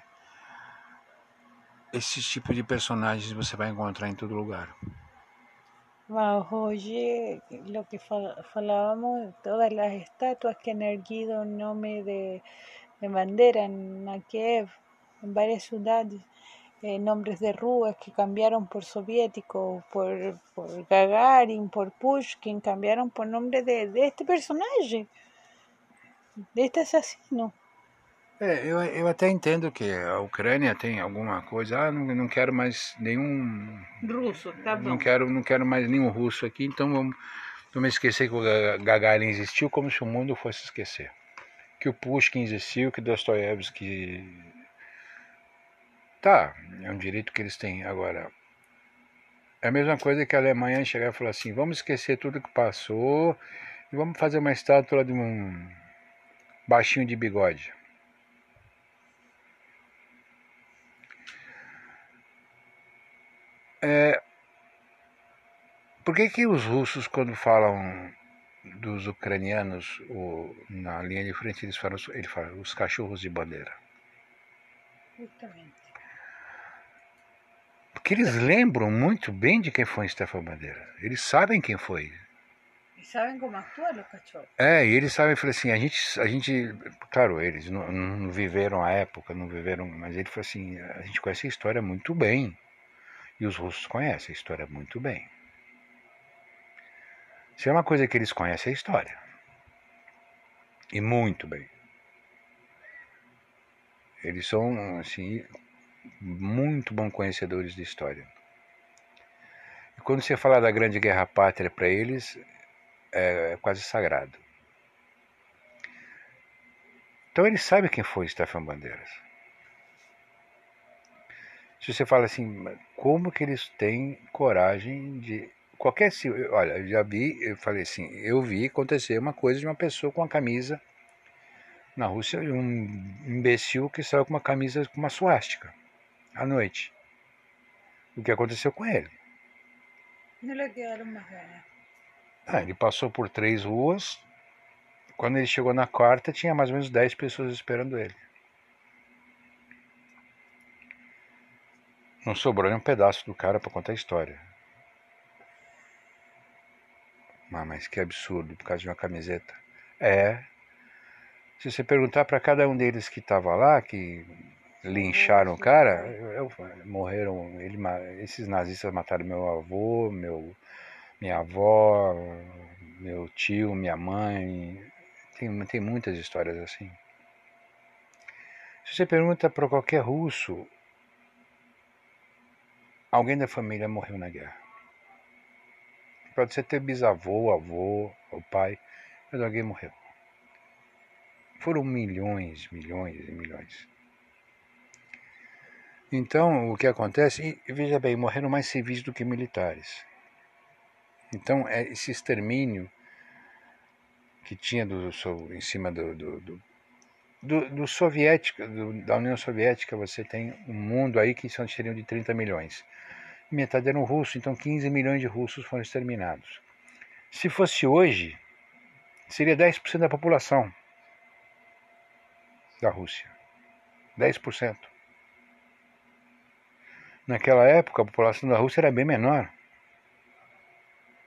[SPEAKER 1] esse tipo de personagens você vai encontrar em todo lugar.
[SPEAKER 2] Mas hoje, lo que falábamos, todas las estatuas que han erguido en nombre de, de bandera en Kiev, en varias ciudades, eh, nombres de ruas que cambiaron por soviéticos, por, por Gagarin, por Pushkin, cambiaron por nombre de, de este personaje, de este assassino.
[SPEAKER 1] É, eu, eu até entendo que a Ucrânia tem alguma coisa, ah, não, não quero mais nenhum...
[SPEAKER 2] Russo, tá bom.
[SPEAKER 1] Não quero, não quero mais nenhum russo aqui, então vamos, vamos esquecer que o Gagarin existiu como se o mundo fosse esquecer. Que o Pushkin existiu, que Dostoiévski... Tá, é um direito que eles têm. Agora, é a mesma coisa que a Alemanha chegar e falar assim, vamos esquecer tudo que passou e vamos fazer uma estátua de um baixinho de bigode. É, por que que os russos, quando falam dos ucranianos, o, na linha de frente, eles falam, eles falam os cachorros de bandeira?
[SPEAKER 2] Justamente.
[SPEAKER 1] Porque eles lembram muito bem de quem foi Stefan Bandeira. Eles sabem quem foi.
[SPEAKER 2] E sabem como atuam os cachorros.
[SPEAKER 1] É, e eles sabem, falei assim, a gente, a gente, claro, eles não, não viveram a época, não viveram, mas ele falou assim, a gente conhece a história muito bem. E os russos conhecem a história muito bem. Se é uma coisa que eles conhecem, é a história. E muito bem. Eles são, assim, muito bons conhecedores de história. E quando você fala da Grande Guerra Pátria para eles, é quase sagrado. Então eles sabem quem foi Stefan Bandeiras. Se você fala assim, como que eles têm coragem de... Qualquer... Olha, eu já vi, eu falei assim, eu vi acontecer uma coisa de uma pessoa com uma camisa na Rússia, um imbecil que saiu com uma camisa com uma suástica à noite. O que aconteceu com ele?
[SPEAKER 2] Não lhe quedaram mais ganas.
[SPEAKER 1] Ah, ele passou por três ruas, quando ele chegou na quarta tinha mais ou menos dez pessoas esperando ele. Não sobrou nem um pedaço do cara para contar a história. Ah, mas que absurdo, por causa de uma camiseta. É. Se você perguntar para cada um deles que estava lá, que lincharam o cara, eu, eu, morreram. Ele, esses nazistas mataram meu avô, meu, minha avó, meu tio, minha mãe. Tem, tem muitas histórias assim. Se você pergunta para qualquer russo, alguém da família morreu na guerra. Pode ser ter bisavô, avô, o pai, mas alguém morreu. Foram milhões, milhões e milhões. Então, o que acontece, e veja bem, morreram mais civis do que militares. Então, é esse extermínio que tinha do, em cima do, do, do, do, do soviético, do, da União Soviética, você tem um mundo aí que são seriam de trinta milhões. Metade eram russos, então quinze milhões de russos foram exterminados. Se fosse hoje, seria dez por cento da população da Rússia. dez por cento. Naquela época, a população da Rússia era bem menor.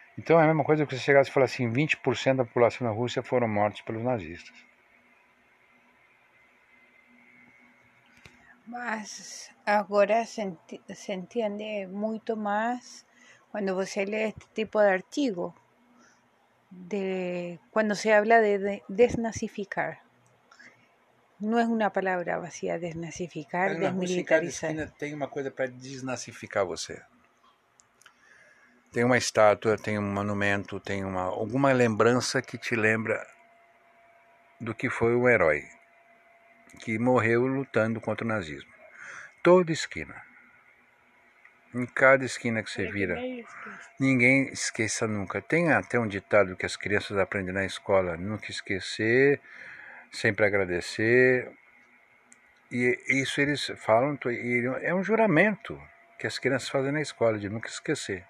[SPEAKER 1] Então é a mesma coisa que você chegasse e falasse assim, vinte por cento da população da Rússia foram mortos pelos nazistas.
[SPEAKER 2] Mas agora se, enti se entende muito mais quando você lê este tipo de artigo, de, quando se habla de, de desnazificar. Não é uma palavra vazia, desnazificar,
[SPEAKER 1] Na Rússia, em cada
[SPEAKER 2] desmilitarizar.
[SPEAKER 1] esquina tem uma coisa para desnazificar você. Tem uma estátua, tem um monumento, tem uma, alguma lembrança que te lembra do que foi o herói que morreu lutando contra o nazismo. Toda esquina. Em cada esquina que você vira, ninguém esqueça nunca. Tem até um ditado que as crianças aprendem na escola: nunca esquecer, sempre agradecer. E isso eles falam, e é um juramento que as crianças fazem na escola, de nunca esquecer.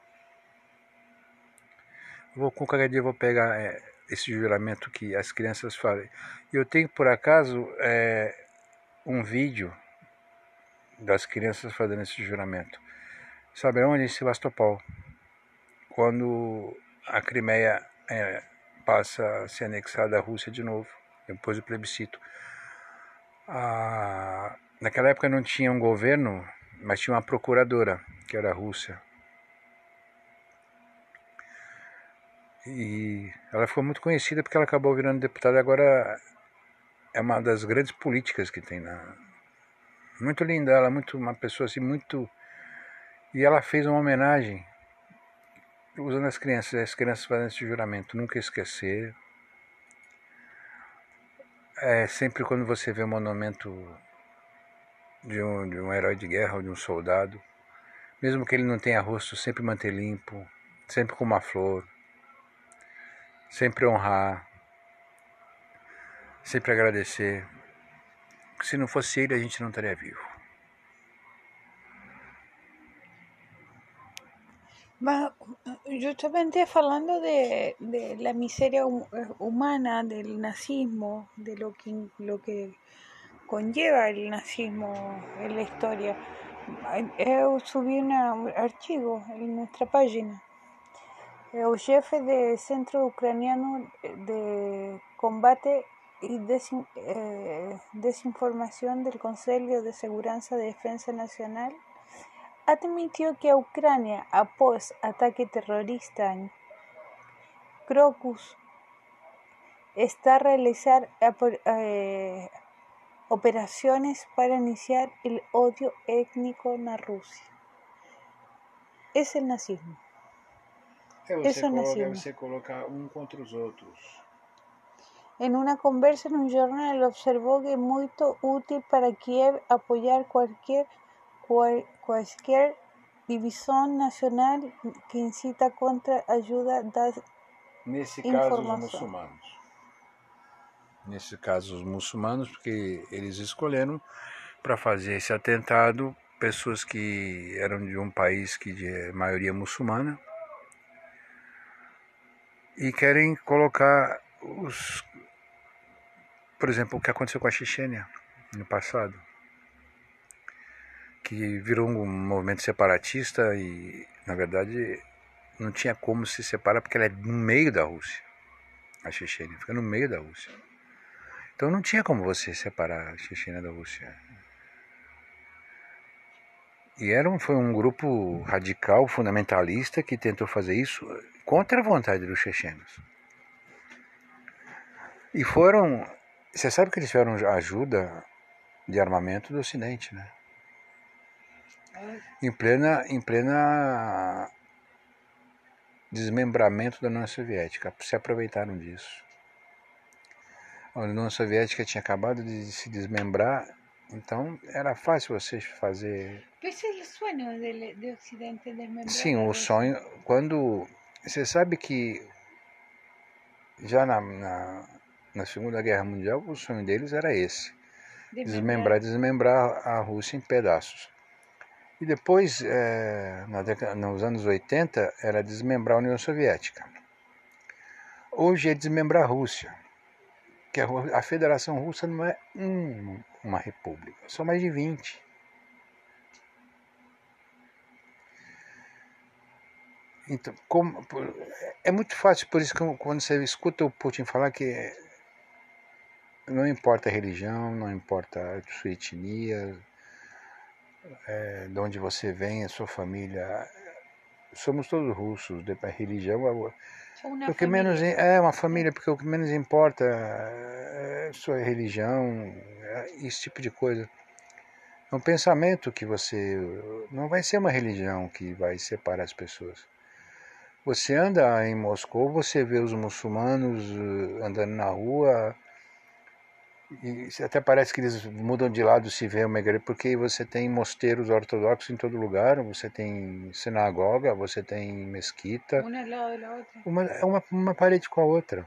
[SPEAKER 1] Vou, com cada dia eu vou pegar é, esse juramento que as crianças fazem. Eu tenho, por acaso, é, um vídeo das crianças fazendo esse juramento. Sabe onde? Em Sebastopol. Quando a Crimeia é, passa a ser anexada à Rússia de novo, depois do plebiscito. Ah, naquela época não tinha um governo, mas tinha uma procuradora, que era a Rússia. E ela ficou muito conhecida porque ela acabou virando deputada. Agora é uma das grandes políticas que tem na... Muito linda ela, muito, uma pessoa assim muito... E ela fez uma homenagem usando as crianças, as crianças fazendo esse juramento, nunca esquecer. É, sempre quando você vê um monumento de um, de um herói de guerra ou de um soldado, mesmo que ele não tenha rosto, sempre manter limpo, sempre com uma flor, sempre honrar, sempre agradecer. Se não fosse ele, a gente não estaria vivo.
[SPEAKER 2] Mas justamente falando de, de la miseria humana del nazismo, de lo que, lo que conlleva el nazismo en la historia, eu subi un archivo en nuestra página. El jefe del Centro Ucraniano de Combate y Desin, eh, Desinformación del Consejo de Seguridad y Defensa Nacional admitió que Ucrania, após ataque terrorista en Crocus, está a realizar eh, operaciones para iniciar el odio étnico en Rusia. Es el nazismo.
[SPEAKER 1] É você,
[SPEAKER 2] Eso
[SPEAKER 1] coloca,
[SPEAKER 2] nazismo.
[SPEAKER 1] você colocar um contra os outros.
[SPEAKER 2] En una conversa en un jornal observó que es muy útil para Kiev apoyar cualquier, cual, cualquier división nacional que incita contra ayuda da
[SPEAKER 1] Nesse
[SPEAKER 2] informação.
[SPEAKER 1] caso, os muçulmanos. Nesse caso, os muçulmanos, porque eles escolheram para fazer esse atentado pessoas que eram de um país que de maioria muçulmana e querem colocar os... Por exemplo, o que aconteceu com a Chechênia no passado, que virou um movimento separatista e, na verdade, não tinha como se separar porque ela é no meio da Rússia. A Chechênia fica no meio da Rússia. Então não tinha como você separar a Chechênia da Rússia. E era um, foi um grupo radical, fundamentalista, que tentou fazer isso contra a vontade dos chechenos. E foram... Você sabe que eles tiveram ajuda de armamento do Ocidente, né? Em plena, em plena desmembramento da União Soviética. Se aproveitaram disso. A União Soviética tinha acabado de se desmembrar, então era fácil você fazer...
[SPEAKER 2] Esse é o sonho do, do Ocidente desmembrar.
[SPEAKER 1] Sim, o sonho... Quando... Você sabe que já na, na, na Segunda Guerra Mundial, o sonho deles era esse. Desmembrar, desmembrar a Rússia em pedaços. E depois, é, na década, nos anos oitenta, era desmembrar a União Soviética. Hoje é desmembrar a Rússia. Que a, a Federação Russa não é um, uma república, são mais de vinte. Então, como, é muito fácil, por isso que quando você escuta o Putin falar que não importa a religião, não importa a sua etnia, é, de onde você vem, a sua família, somos todos russos, a religião é o que menos é uma família, porque o que menos importa é a sua religião, é esse tipo de coisa. É um pensamento que você não vai ser uma religião que vai separar as pessoas. Você anda em Moscou, você vê os muçulmanos andando na rua, e até parece que eles mudam de lado se vê uma igreja, porque você tem mosteiros ortodoxos em todo lugar, você tem sinagoga, você tem mesquita.
[SPEAKER 2] Uma ao lado da outra.
[SPEAKER 1] Uma, é uma, uma parede com a outra.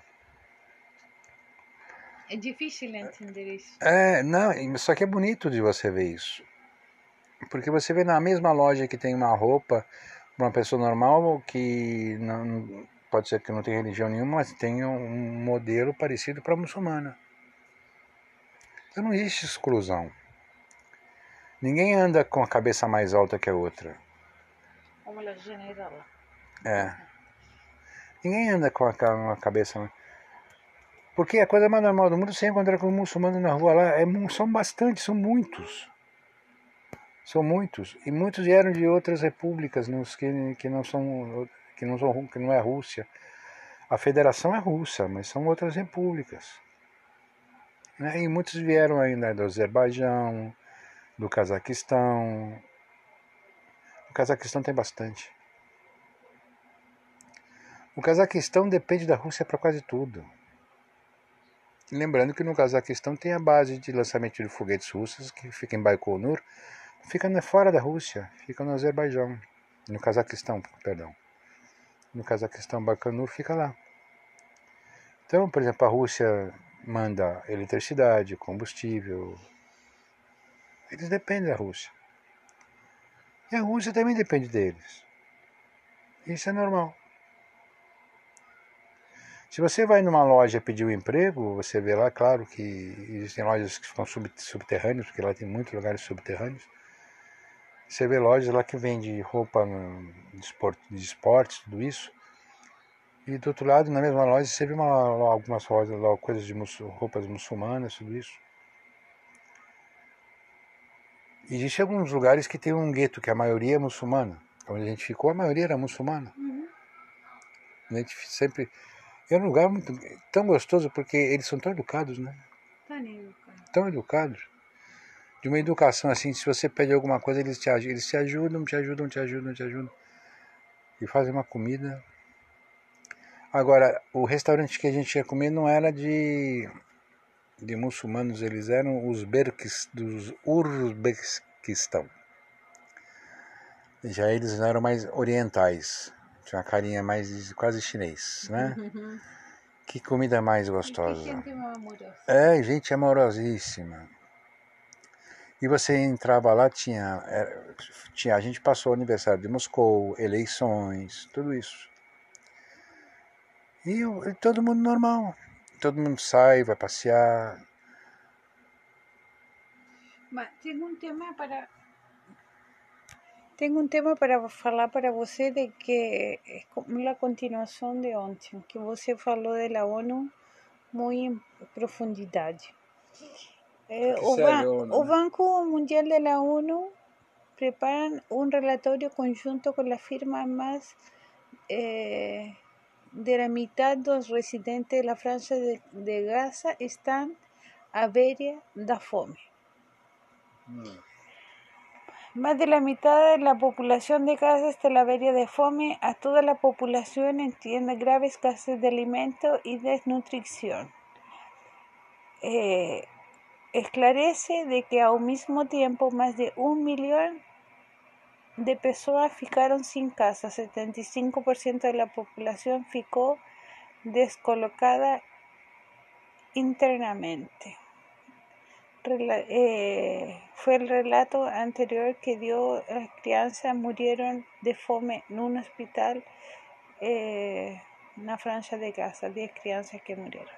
[SPEAKER 2] É difícil entender isso.
[SPEAKER 1] É, não, só que é bonito de você ver isso. Porque você vê na mesma loja que tem uma roupa para uma pessoa normal, que não, pode ser que não tenha religião nenhuma, mas tem um modelo parecido para a muçulmana. Então não existe exclusão. Ninguém anda com a cabeça mais alta que a outra.
[SPEAKER 2] Como a general.
[SPEAKER 1] É. Ninguém anda com a, uma cabeça... Porque a coisa mais normal do mundo, você encontrar com um muçulmano na rua lá, é, são bastantes, são muitos. São muitos. E muitos vieram de outras repúblicas nos, que, que, não são, que, não são, que não é Rússia. A federação é russa, mas são outras repúblicas. Né? E muitos vieram ainda do Azerbaijão, do Cazaquistão. O Cazaquistão tem bastante. O Cazaquistão depende da Rússia para quase tudo. E lembrando que no Cazaquistão tem a base de lançamento de foguetes russos, que fica em Baikonur, fica fora da Rússia, fica no Azerbaijão, no Cazaquistão, perdão. No Cazaquistão, Baikonur fica lá. Então, por exemplo, a Rússia manda eletricidade, combustível. Eles dependem da Rússia. E a Rússia também depende deles. Isso é normal. Se você vai numa loja pedir um emprego, você vê lá, claro que existem lojas que ficam subterrâneas, porque lá tem muitos lugares subterrâneos. Você vê lojas lá que vendem roupa de esporte, de esportes, tudo isso. E do outro lado, na mesma loja, você vê uma, algumas lojas lá, coisas de muçul, roupas muçulmanas, tudo isso. Existem alguns lugares que tem um gueto, que a maioria é muçulmana. Onde a gente ficou, a maioria era muçulmana. Uhum. A gente sempre... É um lugar muito, tão gostoso, porque eles são tão educados, né?
[SPEAKER 2] Tão educados.
[SPEAKER 1] Tão educados. De uma educação assim, se você pede alguma coisa, eles te, eles te ajudam, te ajudam, te ajudam, te ajudam. E fazem uma comida. Agora, o restaurante que a gente ia comer não era de, de muçulmanos, eles eram os berques, dos Uzbequistão. Já eles eram mais orientais. Tinha uma carinha mais quase chinês, né? Uhum. Que comida mais gostosa.
[SPEAKER 2] E que gente amorosa.
[SPEAKER 1] É, gente amorosíssima. E você entrava lá, tinha, era, tinha... A gente passou o aniversário de Moscou, eleições, tudo isso. E, e todo mundo normal. Todo mundo sai, vai passear.
[SPEAKER 2] Mas tem um tema para... Tenho um tema para falar para você de que é como a continuação de ontem, que você falou da ONU muito em profundidade. É, o, ban ONU, né? O Banco Mundial da ONU prepara um relatório conjunto com a firma mais eh, de la mitad dos residentes da franja de, de Gaza estão à beira da fome. Hum. Más de la mitad de la población de Gaza está a la vera de fome. A toda la población entiende graves escasez de alimentos y desnutrición. Eh, esclarece de que al mismo tiempo más de un millón de personas ficaron sin casa. setenta y cinco por ciento de la población ficou descolocada internamente. Rela eh, fue el relato anterior que dio las crianças murieron de fome en un hospital eh, na franja de Gaza, diez crianças que murieron.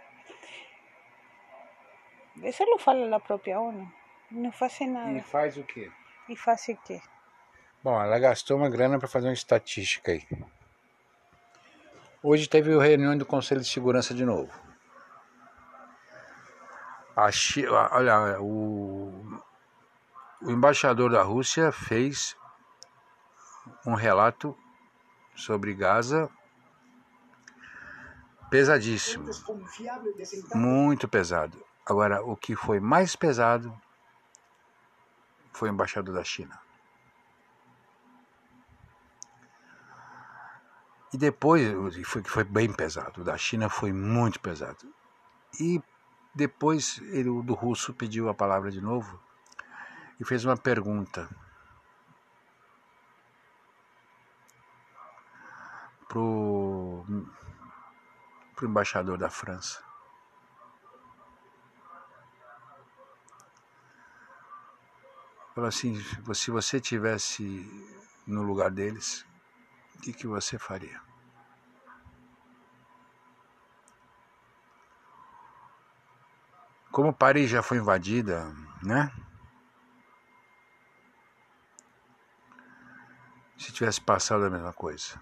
[SPEAKER 2] Eso lo fala la propia ONU, não faz nada.
[SPEAKER 1] E faz o quê?
[SPEAKER 2] E faz o quê?
[SPEAKER 1] Bom, ela gastou uma grana para fazer uma estatística aí. Hoje teve a reunião do Conselho de Segurança de novo. A Chi- olha, o, o embaixador da Rússia fez um relato sobre Gaza pesadíssimo, muito pesado. Agora, o que foi mais pesado foi o embaixador da China. E depois, foi, foi bem pesado, o da China foi muito pesado. E depois ele, o do russo pediu a palavra de novo e fez uma pergunta pro, pro embaixador da França. Falou assim, se você tivesse no lugar deles, o que, que você faria? Como Paris já foi invadida, né? Se tivesse passado a mesma coisa.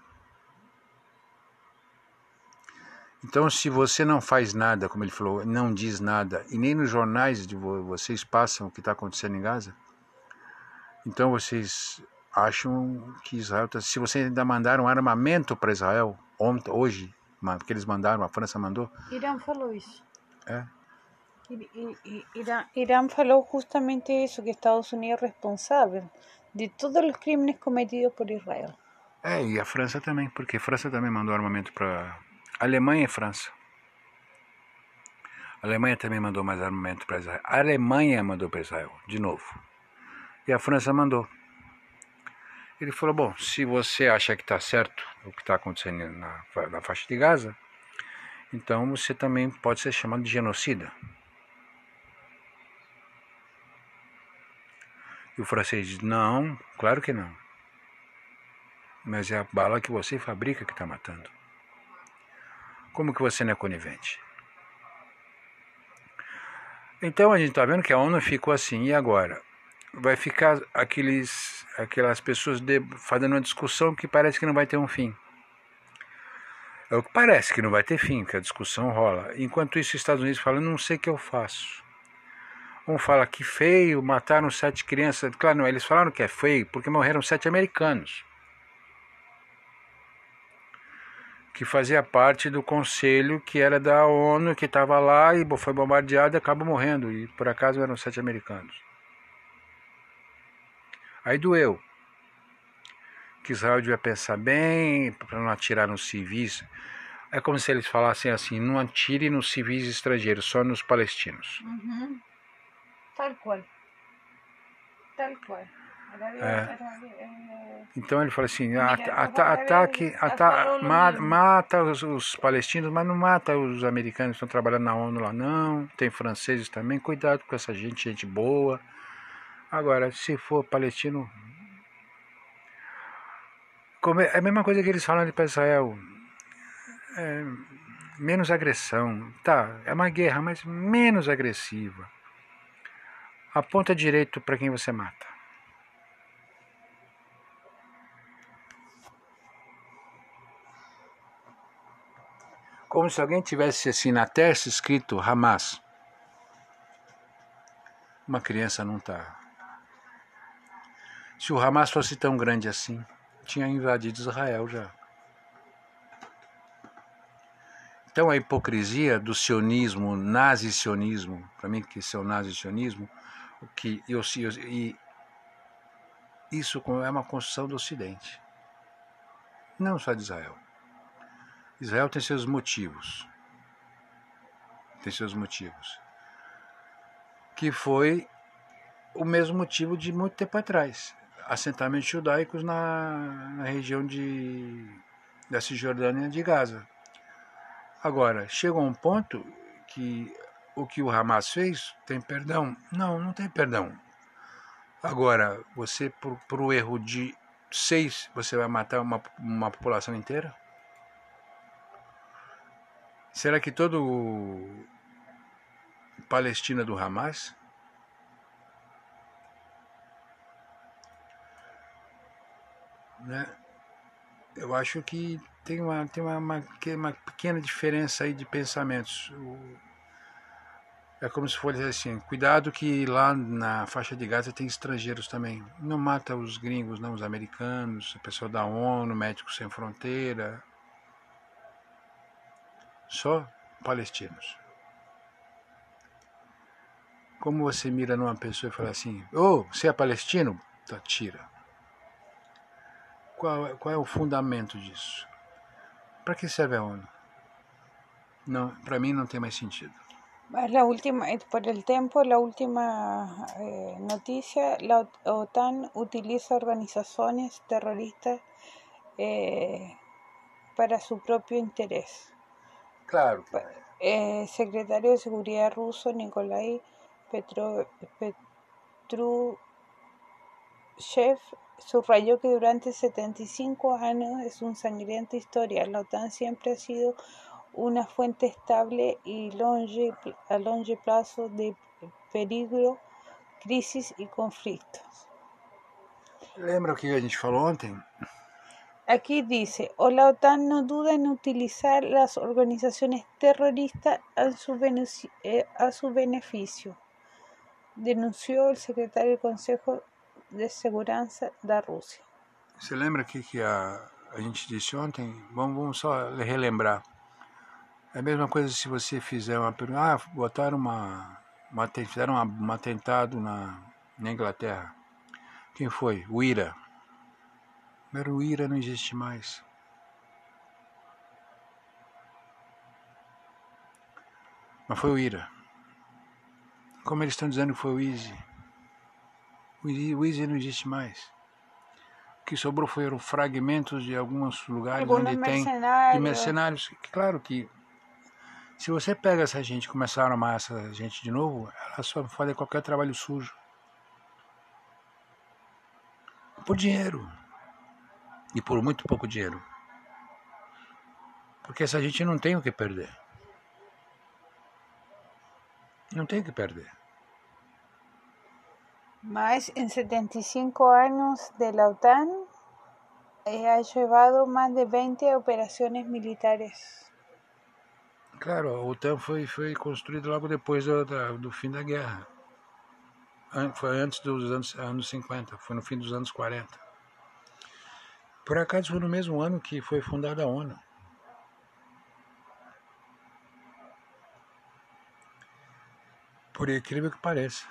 [SPEAKER 1] Então, se você não faz nada, como ele falou, não diz nada, e nem nos jornais de vocês passam o que está acontecendo em Gaza, então vocês acham que Israel está... Se vocês ainda mandaram armamento para Israel, ontem, hoje, que eles mandaram, a França mandou...
[SPEAKER 2] Irã falou isso.
[SPEAKER 1] É?
[SPEAKER 2] Irã, Irán falou justamente isso, que Estados Unidos é responsável de todos os crimes cometidos por Israel.
[SPEAKER 1] É, e a França também, porque a França também mandou armamento para... Alemanha e França. A Alemanha também mandou mais armamento para Israel. A Alemanha mandou para Israel, de novo. E a França mandou. Ele falou, bom, se você acha que está certo o que está acontecendo na, na faixa de Gaza, então você também pode ser chamado de genocida. E o francês diz, não, claro que não. Mas é a bala que você fabrica que está matando. Como que você não é conivente? Então a gente está vendo que a ONU ficou assim, e agora? Vai ficar aqueles, aquelas pessoas de, fazendo uma discussão que parece que não vai ter um fim. É o que parece que não vai ter fim, que a discussão rola. Enquanto isso, os Estados Unidos falam, não sei o que eu faço. Um fala que feio, mataram sete crianças. Claro, não, eles falaram que é feio porque morreram sete americanos. Que fazia parte do conselho que era da ONU, que estava lá e foi bombardeado e acabou morrendo. E por acaso eram sete americanos. Aí doeu. Que Israel devia pensar bem, para não atirar nos civis. É como se eles falassem assim, não atire nos civis estrangeiros, só nos palestinos.
[SPEAKER 2] Uhum. Tal qual. Tal qual.
[SPEAKER 1] É. Então ele fala assim, ataque, ata, mata os, os palestinos, mas não mata os americanos que estão trabalhando na ONU lá não, tem franceses também, cuidado com essa gente, gente boa. Agora, se for palestino, é a mesma coisa que eles falam para Israel, é, menos agressão, tá, é uma guerra, mas menos agressiva. Aponta direito para quem você mata. Como se alguém tivesse assim na testa escrito Hamas. Uma criança não está. Se o Hamas fosse tão grande assim, tinha invadido Israel já. Então a hipocrisia do sionismo, nazi-sionismo, para mim que esse é o nazi-sionismo, que eu, eu, e isso é uma construção do Ocidente. Não só de Israel. Israel tem seus motivos. Tem seus motivos. Que foi o mesmo motivo de muito tempo atrás. Assentamentos judaicos na, na região de, da Cisjordânia de Gaza. Agora, chegou um ponto que o que o Hamas fez tem perdão? Não, não tem perdão. Agora, você, por, por o erro de seis, você vai matar uma, uma população inteira? Será que todo palestino é do Hamas? Né? eu acho que tem uma, tem uma, uma, uma pequena diferença aí de pensamentos. É como se fosse assim, cuidado que lá na faixa de Gaza tem estrangeiros também. Não mata os gringos, não, os americanos, a pessoa da ONU, Médicos Sem Fronteira. Só palestinos. Como você mira numa pessoa e fala assim, ô, oh, você é palestino? Tá, tira. Qual, é, qual é o fundamento disso? Para que serve a ONU? Não, para mim não tem mais sentido.
[SPEAKER 2] La última, por el tiempo, la última eh, noticia, la OTAN utiliza organizaciones terroristas eh, para su propio interés.
[SPEAKER 1] Claro que
[SPEAKER 2] El eh, secretario de Seguridad ruso, Nikolai Petro, Petruchev, subrayó que durante setenta y cinco años es una sangrienta historia. La OTAN siempre ha sido una fuente estable y longe, a longe plazo de peligro, crisis y conflictos.
[SPEAKER 1] Lembra o que a gente falou ontem?
[SPEAKER 2] Aquí dice, o la OTAN no duda en utilizar las organizaciones terroristas a su, eh, a su beneficio, denunció el secretario del Consejo de Seguridad de Rusia.
[SPEAKER 1] Você lembra que, que a, a gente disse ontem? Vamos, vamos só relembrar. É a mesma coisa se você fizer uma pergunta. Ah, botaram uma, uma fizeram uma, um atentado na, na Inglaterra. Quem foi? O IRA. Mas o IRA não existe mais. Mas foi o IRA. Como eles estão dizendo que foi o Easy. O Easy não existe mais. O que sobrou foram fragmentos de alguns lugares
[SPEAKER 2] Algunos
[SPEAKER 1] onde tem de mercenários. Claro que se você pega essa gente e começar a armar essa gente de novo, ela só faz qualquer trabalho sujo. Por dinheiro. E por muito pouco dinheiro. Porque essa gente não tem o que perder. Não tem o que perder.
[SPEAKER 2] Mas en setenta y cinco años de la OTAN eh, ha llevado más de veinte operaciones militares.
[SPEAKER 1] Claro, a OTAN foi, foi construída logo depois do, da, do fim da guerra. Foi antes dos anos, anos cinquenta, foi no fim dos anos quarenta. Por acaso foi no mesmo ano que foi fundada a ONU. Por incrível que pareça.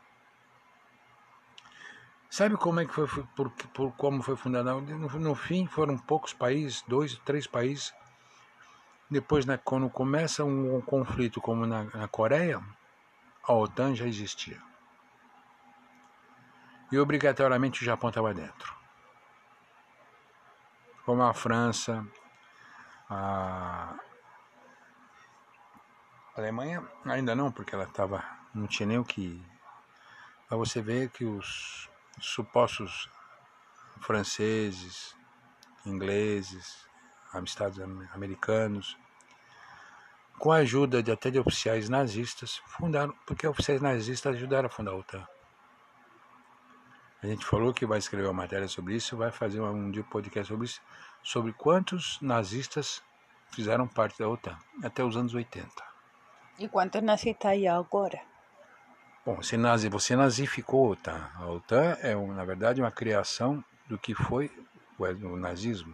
[SPEAKER 1] Sabe como é que foi, por, por como foi fundada a ONU? No, no fim foram poucos países, dois, três países. Depois, né, quando começa um, um conflito como na, na Coreia, a OTAN já existia. E obrigatoriamente o Japão estava dentro. Como a França, a Alemanha ainda não, porque ela estava, não tinha nem o que. Mas você vê que os supostos franceses, ingleses, Estados americanos, com a ajuda de até de oficiais nazistas, fundaram, porque oficiais nazistas ajudaram a fundar a OTAN. A gente falou que vai escrever uma matéria sobre isso, vai fazer um dia um podcast sobre isso, sobre quantos nazistas fizeram parte da OTAN, até os anos oitenta.
[SPEAKER 2] E quantos nazistas há agora?
[SPEAKER 1] Bom, você, nazi, você nazificou a OTAN. A OTAN é, na verdade, uma criação do que foi o nazismo.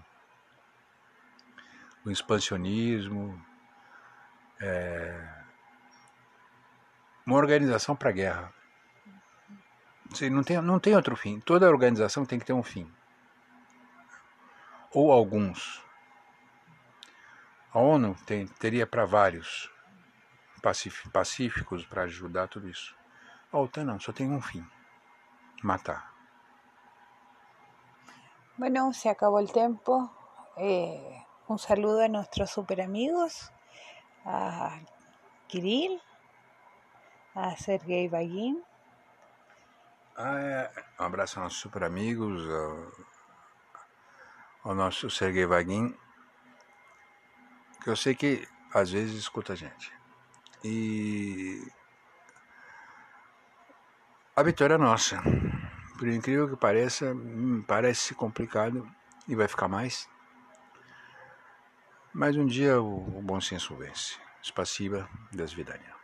[SPEAKER 1] O expansionismo, é, uma organização para a guerra. Você não tem, não tem outro fim. Toda organização tem que ter um fim. Ou alguns. A ONU tem, teria para vários pacíficos para ajudar tudo isso. A OTAN não, só tem um fim. Matar.
[SPEAKER 2] Bueno, se acabó el tiempo. Eh, un saludo a nuestros super amigos, a Kirill, a Sergei Vagin.
[SPEAKER 1] Ah, é. Um abraço aos nossos super amigos, ao, ao nosso Sergei Vagin, que eu sei que às vezes escuta a gente. E a vitória é nossa. Por incrível que pareça, parece complicado e vai ficar mais. Mas um dia o, o bom senso vence. Spasiba, до свидания.